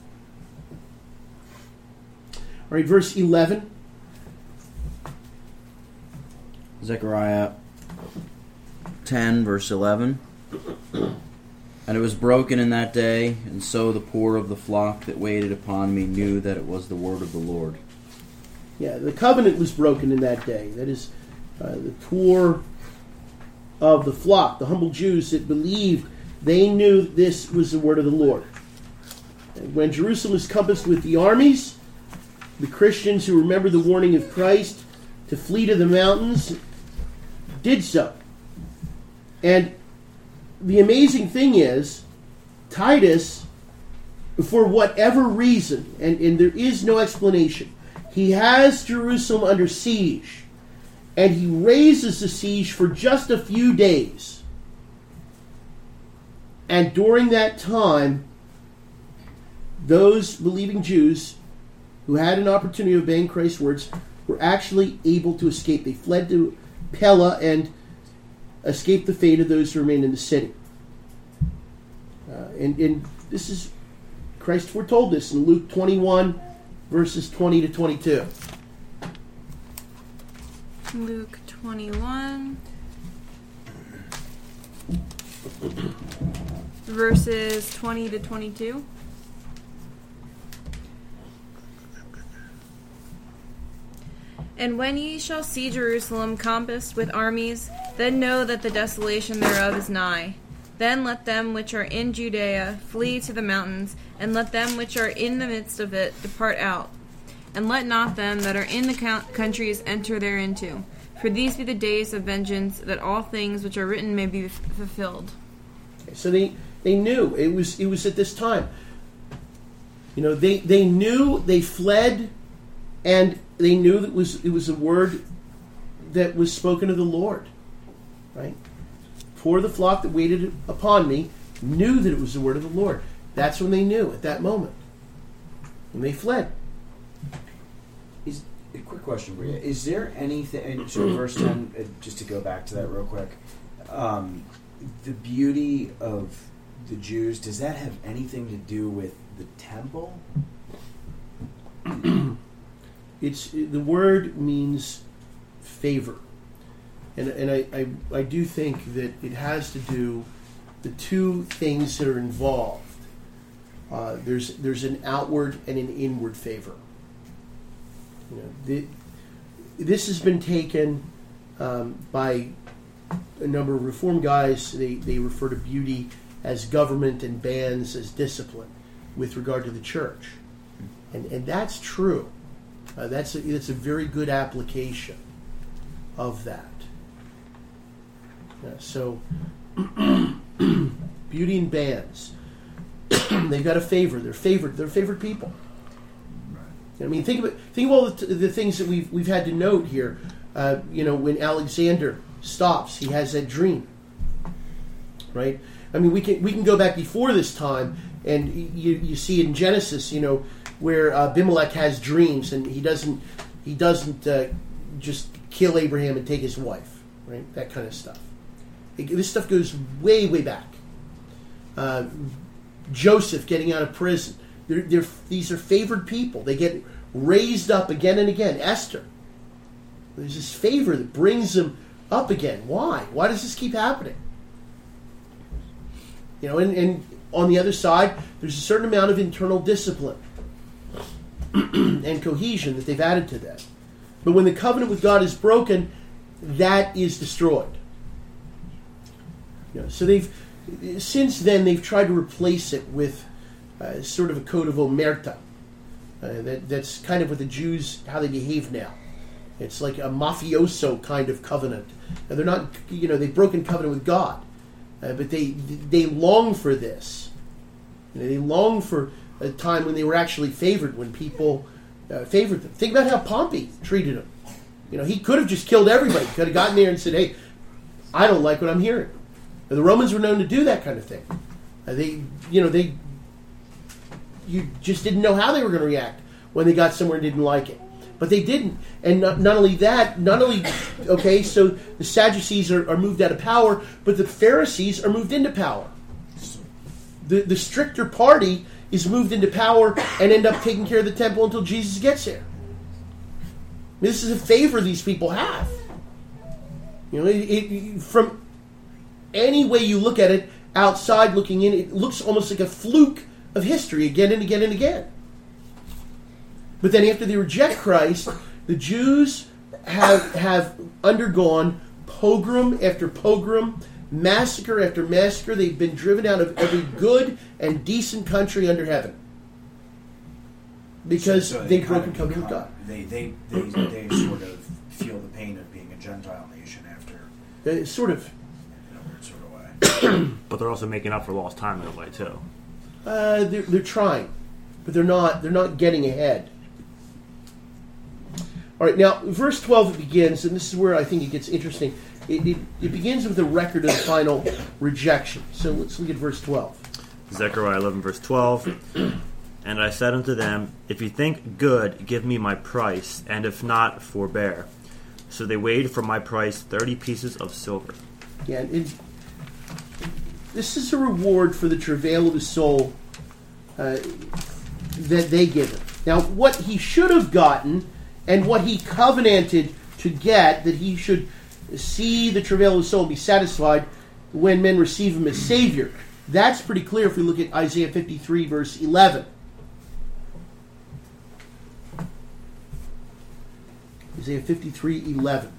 [SPEAKER 1] All right, verse 11.
[SPEAKER 2] Zechariah 10, verse 11. And it was broken in that day, and so the poor of the flock that waited upon me knew that it was the word of the Lord.
[SPEAKER 1] Yeah, the covenant was broken in that day. That is, the poor of the flock, the humble Jews that believed, they knew this was the word of the Lord. And when Jerusalem was compassed with the armies, the Christians who remembered the warning of Christ to flee to the mountains did so. And the amazing thing is, Titus, for whatever reason, and there is no explanation, he has Jerusalem under siege, and he raises the siege for just a few days. And during that time, those believing Jews who had an opportunity of obeying Christ's words were actually able to escape. They fled to Pella and escaped the fate of those who remained in the city. And this is, Christ foretold this in Luke 21, verses 20 to 22.
[SPEAKER 3] Luke 21, verses 20 to 22. And when ye shall see Jerusalem compassed with armies, then know that the desolation thereof is nigh. Then let them which are in Judea flee to the mountains, and let them which are in the midst of it depart out. And let not them that are in the countries enter thereinto. For these be the days of vengeance, that all things which are written may be fulfilled.
[SPEAKER 1] So they knew it was at this time. You know, they knew, they fled, and they knew that it was a word that was spoken of the Lord, right? For the flock that waited upon me knew that it was the word of the Lord. That's when they knew, at that moment. And they fled.
[SPEAKER 7] A quick question for you. Is there anything, so verse 10, just to go back to that real quick, the beauty of the Jews, does that have anything to do with the temple?
[SPEAKER 1] The word means favor. And I do think that it has to do the two things that are involved. There's an outward and an inward favor. You know, this has been taken by a number of Reform guys. They refer to beauty as government and bans as discipline with regard to the church, and that's true. That's a very good application of that. So, beauty and bans, they've got a favor. They're favored people. I mean, think of all the things that we've had to note here. When Alexander stops, he has that dream, right? I mean, we can go back before this time, and you see in Genesis, where Abimelech has dreams, and he doesn't just kill Abraham and take his wife, right? That kind of stuff. This stuff goes way, way back. Joseph getting out of prison. These are favored people. They get raised up again and again. Esther. There's this favor that brings them up again. Why? Why does this keep happening? And on the other side, there's a certain amount of internal discipline and cohesion that they've added to that. But when the covenant with God is broken, that is destroyed. So since then they've tried to replace it with sort of a code of omerta. That's kind of what the Jews, how they behave now. It's like a mafioso kind of covenant. Now they're not, they've broken covenant with God, but they long for this. They long for a time when they were actually favored, when people favored them. Think about how Pompey treated them. He could have just killed everybody. Could have gotten there and said, "Hey, I don't like what I'm hearing." And the Romans were known to do that kind of thing. You just didn't know how they were going to react when they got somewhere and didn't like it. But they didn't. And not only that, okay, so the Sadducees are moved out of power, but the Pharisees are moved into power. The stricter party is moved into power and end up taking care of the temple until Jesus gets here. This is a favor these people have. You know, from any way you look at it, outside looking in, it looks almost like a fluke of history again and again and again. But then after they reject Christ, the Jews have undergone pogrom after pogrom, massacre after massacre. They've been driven out of every good and decent country under heaven because they've broken covenant with God.
[SPEAKER 7] They sort of feel the pain of being a Gentile nation after.
[SPEAKER 1] Sort of.
[SPEAKER 7] In a weird sort of way.
[SPEAKER 4] But they're also making up for lost time in a way too.
[SPEAKER 1] They're trying, but they're not getting ahead. All right, now verse 12 it begins, and this is where I think it gets interesting. It begins with a record of the final rejection. So let's look at verse 12.
[SPEAKER 4] Zechariah 11, verse 12. And I said unto them, If ye think good, give me my price, and if not, forbear. So they weighed for my price 30 pieces of silver.
[SPEAKER 1] Yeah, this is a reward for the travail of his soul that they give him. Now, what he should have gotten, and what he covenanted to get, that he should see the travail of his soul and be satisfied when men receive him as Savior. That's pretty clear if we look at Isaiah 53, verse 11. Isaiah 53, 11.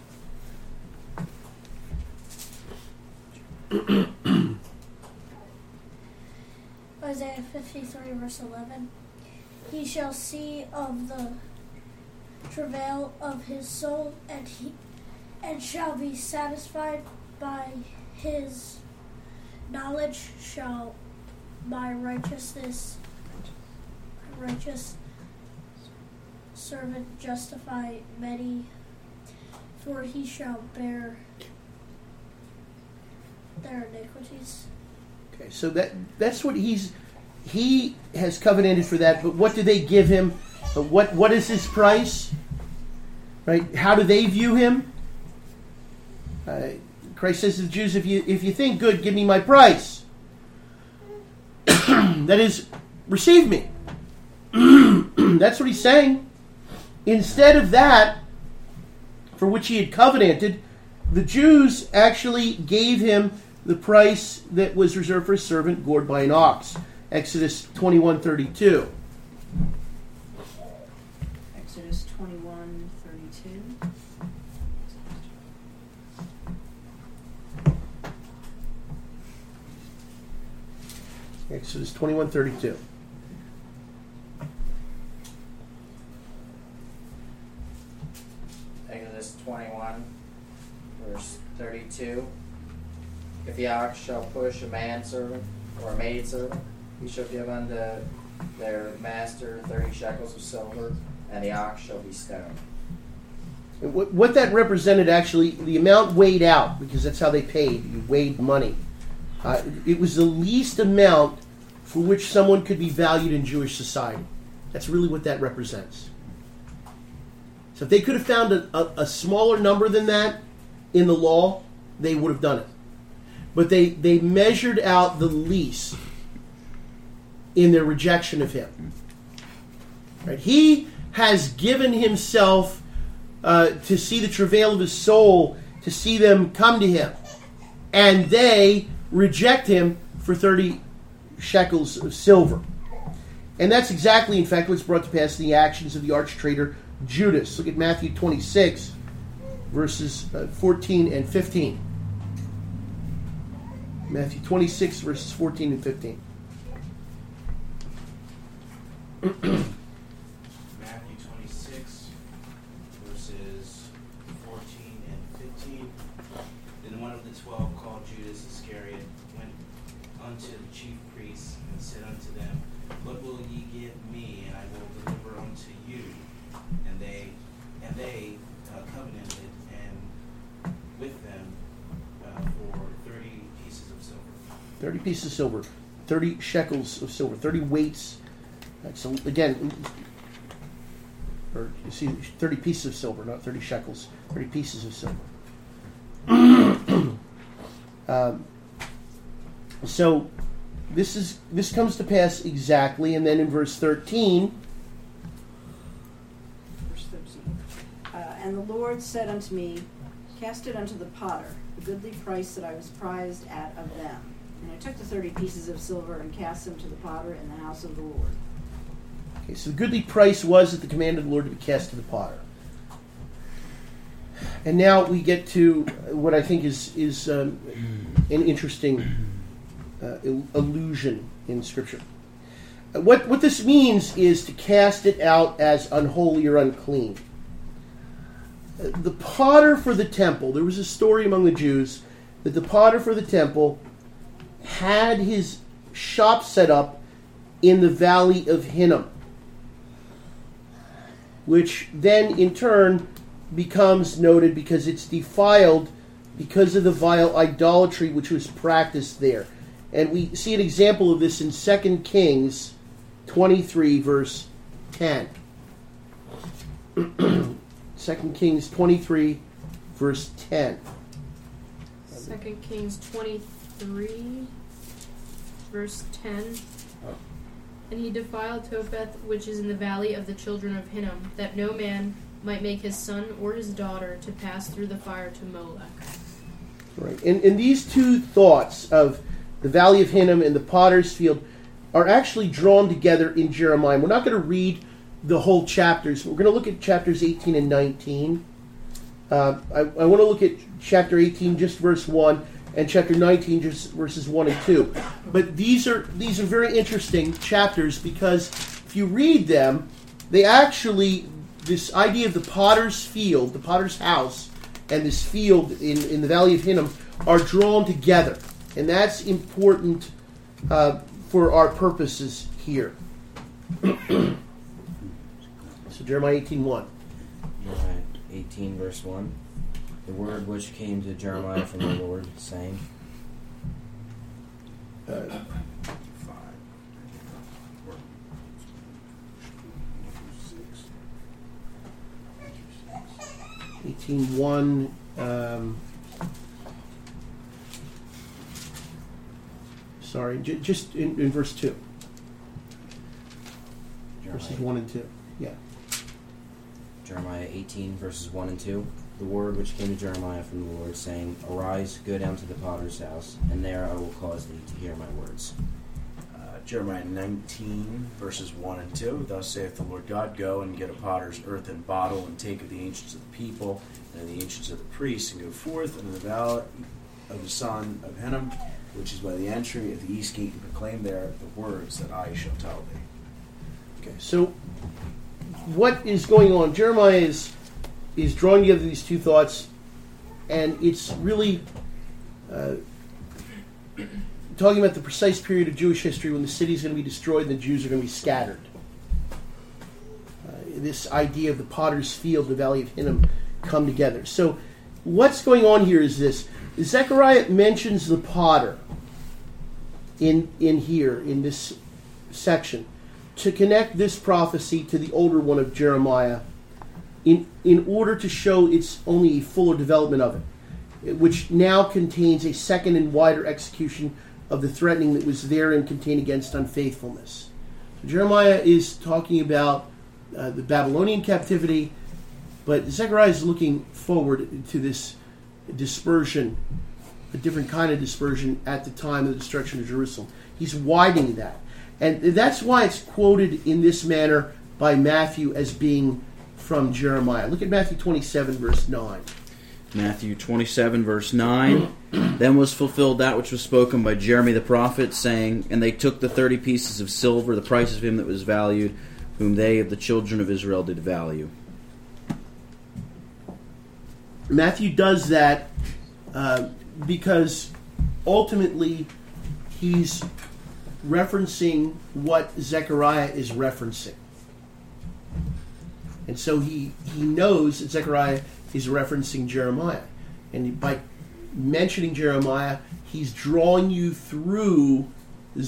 [SPEAKER 5] Isaiah 53, verse 11. He shall see of the travail of his soul, and shall be satisfied. By his knowledge shall my righteous servant justify many, for he shall bear their iniquities.
[SPEAKER 1] Okay, so that's what he has covenanted for that. But what do they give him? What is his price? Right? How do they view him? Christ says to the Jews, if you think good, give me my price. That is, receive me. That's what he's saying. Instead of that, for which he had covenanted, the Jews actually gave him the price that was reserved for a servant gored by an ox. Exodus 21:32.
[SPEAKER 8] Exodus 21:32.
[SPEAKER 1] Exodus 21:32.
[SPEAKER 6] Exodus 21, verse 32. If the ox shall push a manservant or a maidservant, he shall give unto their master 30 shekels of silver, and the ox shall be stoned.
[SPEAKER 1] And what that represented, actually, the amount weighed out, because that's how they paid. You weighed money. It was the least amount for which someone could be valued in Jewish society. That's really what that represents. So if they could have found a smaller number than that in the law, they would have done it. But they measured out the least in their rejection of him. Right? He has given himself to see the travail of his soul, to see them come to him. And they reject him for 30 shekels of silver. And that's exactly, in fact, what's brought to pass in the actions of the arch-traitor Judas. Look at Matthew 26, verses 14 and 15. Matthew 26, verses 14 and 15.
[SPEAKER 11] Matthew 26, verses 14 and 15. Then one of the 12, called Judas Iscariot, went unto the chief priests and said unto them, What will ye give me, and I will deliver unto you? And they covenanted and with them for 30 pieces of silver.
[SPEAKER 1] 30 pieces of silver. 30 shekels of silver. 30 weights. So again, or you see 30 pieces of silver, not 30 shekels, 30 pieces of silver. So this comes to pass exactly, and then in verse 13,
[SPEAKER 8] Verse 13. And the Lord said unto me, Cast it unto the potter, the goodly price that I was prized at of them. And I took the 30 pieces of silver and cast them to the potter in the house of the Lord.
[SPEAKER 1] okay, so the goodly price was at the command of the Lord to be cast to the potter. And now we get to what I think is an interesting allusion in Scripture. What this means is to cast it out as unholy or unclean. The potter for the temple, there was a story among the Jews that the potter for the temple had his shop set up in the valley of Hinnom, which then in turn becomes noted because it's defiled because of the vile idolatry which was practiced there. And we see an example of this in 2 Kings 23, verse 10. 2 Kings 23, verse 10.
[SPEAKER 9] 2 Kings 23, verse 10. And he defiled Topheth, which is in the valley of the children of Hinnom, that no man might make his son or his daughter to pass through the fire to Molech.
[SPEAKER 1] Right. And these two thoughts of the valley of Hinnom and the potter's field are actually drawn together in Jeremiah. We're not going to read the whole chapters. We're going to look at chapters 18 and 19. I want to look at chapter 18, just verse 1, and chapter 19, just verses 1 and 2. But these are very interesting chapters because if you read them, they actually, this idea of the potter's field, the potter's house, and this field in the valley of Hinnom are drawn together. And that's important for our purposes here. So Jeremiah 18:1.
[SPEAKER 10] Jeremiah 18, verse 1. The word which came to Jeremiah from the Lord, saying,
[SPEAKER 1] 18:1. Sorry, just in verse 2. Verses 1 and 2. Yeah.
[SPEAKER 10] Jeremiah 18, verses 1 and 2. The word which came to Jeremiah from the Lord, saying, Arise, go down to the potter's house, and there I will cause thee to hear my words.
[SPEAKER 7] Jeremiah 19, verses 1 and 2. Thus saith the Lord God, Go and get a potter's earthen bottle, and take of the ancients of the people, and of the ancients of the priests, and go forth into the valley of the son of Hinnom, which is by the entry of the east gate, and proclaim there the words that I shall tell thee.
[SPEAKER 1] Okay, so what is going on? Jeremiah is drawing together these two thoughts, and it's really talking about the precise period of Jewish history when the city is going to be destroyed and the Jews are going to be scattered. This idea of the potter's field, the valley of Hinnom, come together. So what's going on here is this. Zechariah mentions the potter in here, in this section, to connect this prophecy to the older one of Jeremiah in order to show it's only a fuller development of it, which now contains a second and wider execution of the threatening that was therein contained against unfaithfulness. So Jeremiah is talking about the Babylonian captivity, but Zechariah is looking forward to this dispersion, a different kind of dispersion at the time of the destruction of Jerusalem. He's widening that. And that's why it's quoted in this manner by Matthew as being from Jeremiah. Look at Matthew 27, verse 9.
[SPEAKER 2] Matthew 27, verse 9. Then was fulfilled that which was spoken by Jeremy the prophet, saying, And they took the 30 pieces of silver, the price of him that was valued, whom they of the children of Israel did value.
[SPEAKER 1] Matthew does that because ultimately he's referencing what Zechariah is referencing. And so he knows that Zechariah is referencing Jeremiah. And by mentioning Jeremiah, he's drawing you through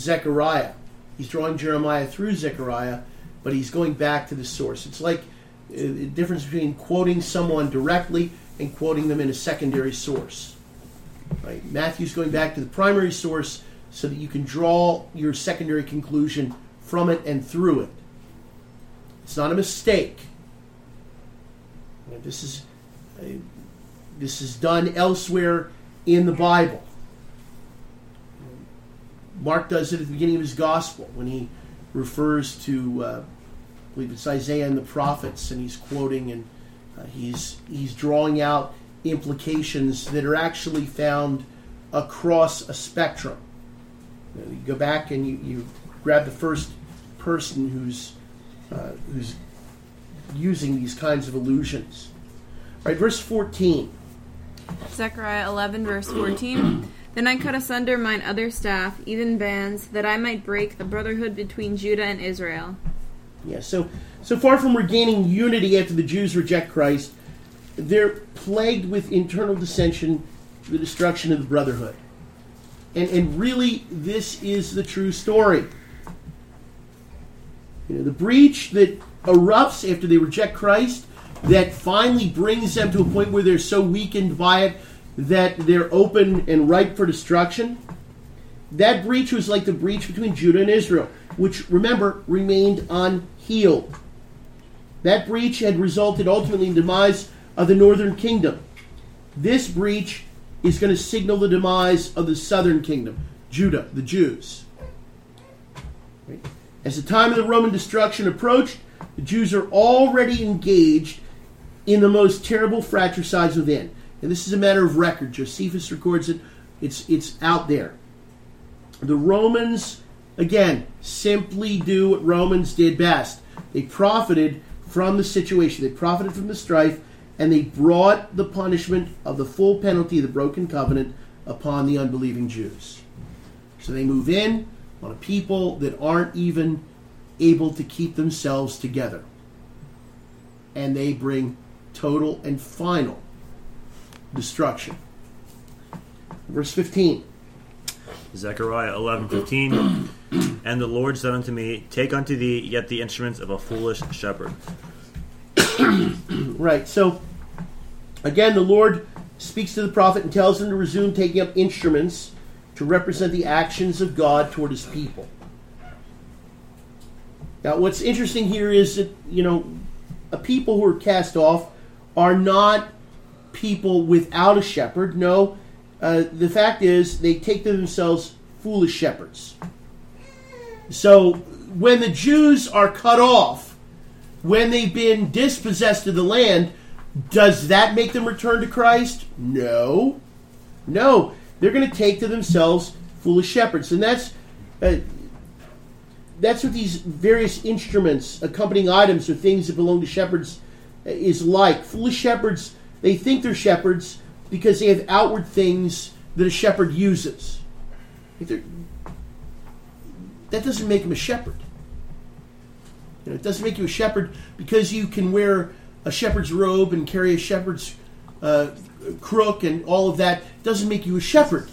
[SPEAKER 1] Zechariah. He's drawing Jeremiah through Zechariah, but he's going back to the source. It's like The difference between quoting someone directly and quoting them in a secondary source. Right? Matthew's going back to the primary source so that you can draw your secondary conclusion from it and through it. It's not a mistake. This is done elsewhere in the Bible. Mark does it at the beginning of his gospel when he refers to, I believe it's Isaiah and the prophets, and he's quoting and he's drawing out implications that are actually found across a spectrum. You go back and you grab the first person who's using these kinds of allusions. All right, verse 14.
[SPEAKER 3] Zechariah 11, verse 14. Then I cut asunder mine other staff, even bands, that I might break the brotherhood between Judah and Israel.
[SPEAKER 1] Yeah, so far from regaining unity after the Jews reject Christ, they're plagued with internal dissension, the destruction of the brotherhood. And really, this is the true story. The breach that erupts after they reject Christ, that finally brings them to a point where they're so weakened by it that they're open and ripe for destruction. That breach was like the breach between Judah and Israel, which, remember, remained unhealed. That breach had resulted ultimately in the demise of the northern kingdom. This breach is going to signal the demise of the southern kingdom, Judah, the Jews. As the time of the Roman destruction approached, the Jews are already engaged in the most terrible fratricides within. And this is a matter of record. Josephus records it. It's out there. The Romans, again, simply do what Romans did best. They profited from the situation. They profited from the strife, and they brought the punishment of the full penalty of the broken covenant upon the unbelieving Jews. So they move in on a people that aren't even able to keep themselves together. And they bring total and final destruction. Verse 15.
[SPEAKER 4] Zechariah 11:15. And the Lord said unto me, take unto thee yet the instruments of a foolish shepherd.
[SPEAKER 1] Right, so again the Lord speaks to the prophet and tells him to resume taking up instruments to represent the actions of God toward his people. Now what's interesting here is that, a people who are cast off are not people without a shepherd. No, the fact is they take to themselves foolish shepherds. So when the Jews are cut off, when they've been dispossessed of the land, does that make them return to Christ? No. No. They're going to take to themselves foolish shepherds. And that's what these various instruments, accompanying items, or things that belong to shepherds is like. Foolish shepherds, they think they're shepherds because they have outward things that a shepherd uses. That doesn't make him a shepherd. It doesn't make you a shepherd because you can wear a shepherd's robe and carry a shepherd's crook and all of that. It doesn't make you a shepherd.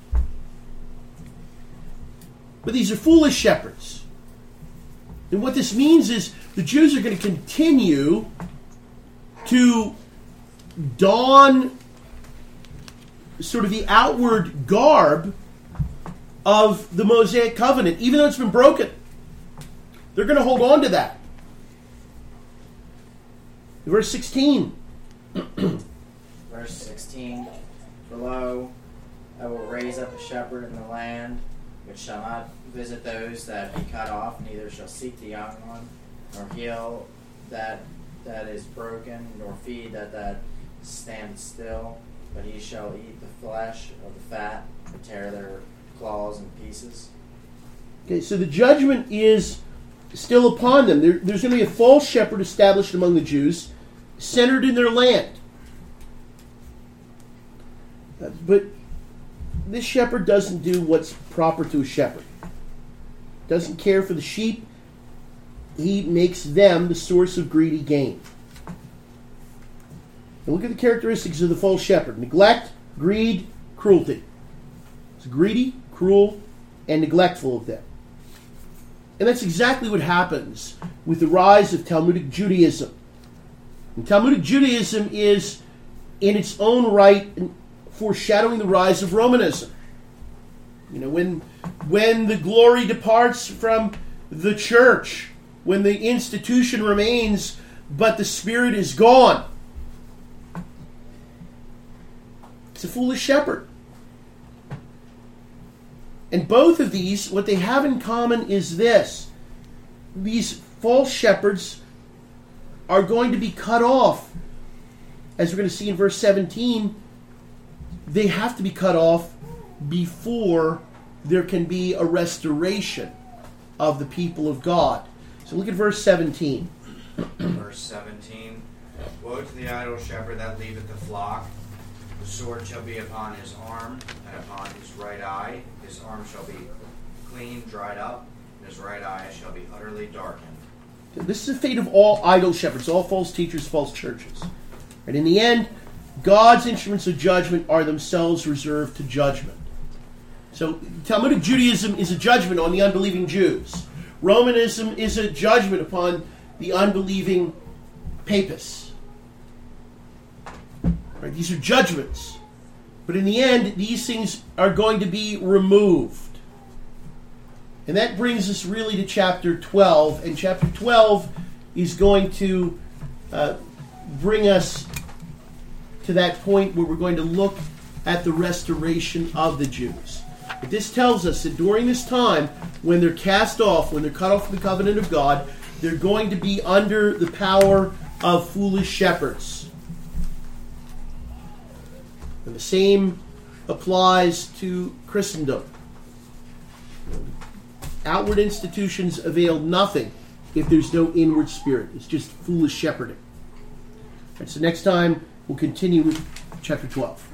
[SPEAKER 1] But these are foolish shepherds. And what this means is the Jews are going to continue to don sort of the outward garb of the Mosaic covenant, even though it's been broken. They're going to hold on to that. Verse 16.
[SPEAKER 6] Verse 16. For lo, I will raise up a shepherd in the land, which shall not visit those that be cut off, neither shall seek the young one, nor heal that is broken, nor feed that stands still, but he shall eat the flesh of the fat, and tear their claws in pieces.
[SPEAKER 1] Okay, so the judgment is still upon them. There's going to be a false shepherd established among the Jews, centered in their land. But this shepherd doesn't do what's proper to a shepherd. Doesn't care for the sheep. He makes them the source of greedy gain. And look at the characteristics of the false shepherd. Neglect, greed, cruelty. It's greedy, cruel, and neglectful of them. And that's exactly what happens with the rise of Talmudic Judaism. And Talmudic Judaism is, in its own right, foreshadowing the rise of Romanism. You know, when the glory departs from the church, when the institution remains, but the spirit is gone, it's a foolish shepherd. And both of these, what they have in common is this. These false shepherds are going to be cut off. As we're going to see in verse 17, they have to be cut off before there can be a restoration of the people of God. So look at verse 17.
[SPEAKER 12] Verse 17. Woe to the idle shepherd that leaveth the flock. The sword shall be upon his arm, and upon his right eye. His arm shall be clean, dried up, and his right eye shall be utterly darkened.
[SPEAKER 1] This is the fate of all idle shepherds, all false teachers, false churches. And in the end, God's instruments of judgment are themselves reserved to judgment. So Talmudic Judaism is a judgment on the unbelieving Jews. Romanism is a judgment upon the unbelieving papists. Right? These are judgments. But in the end, these things are going to be removed. And that brings us really to chapter 12. And chapter 12 is going to bring us to that point where we're going to look at the restoration of the Jews. But this tells us that during this time, when they're cast off, when they're cut off from the covenant of God, they're going to be under the power of foolish shepherds. And the same applies to Christendom. Outward institutions avail nothing if there's no inward spirit. It's just foolish shepherding. And so next time, we'll continue with chapter 12.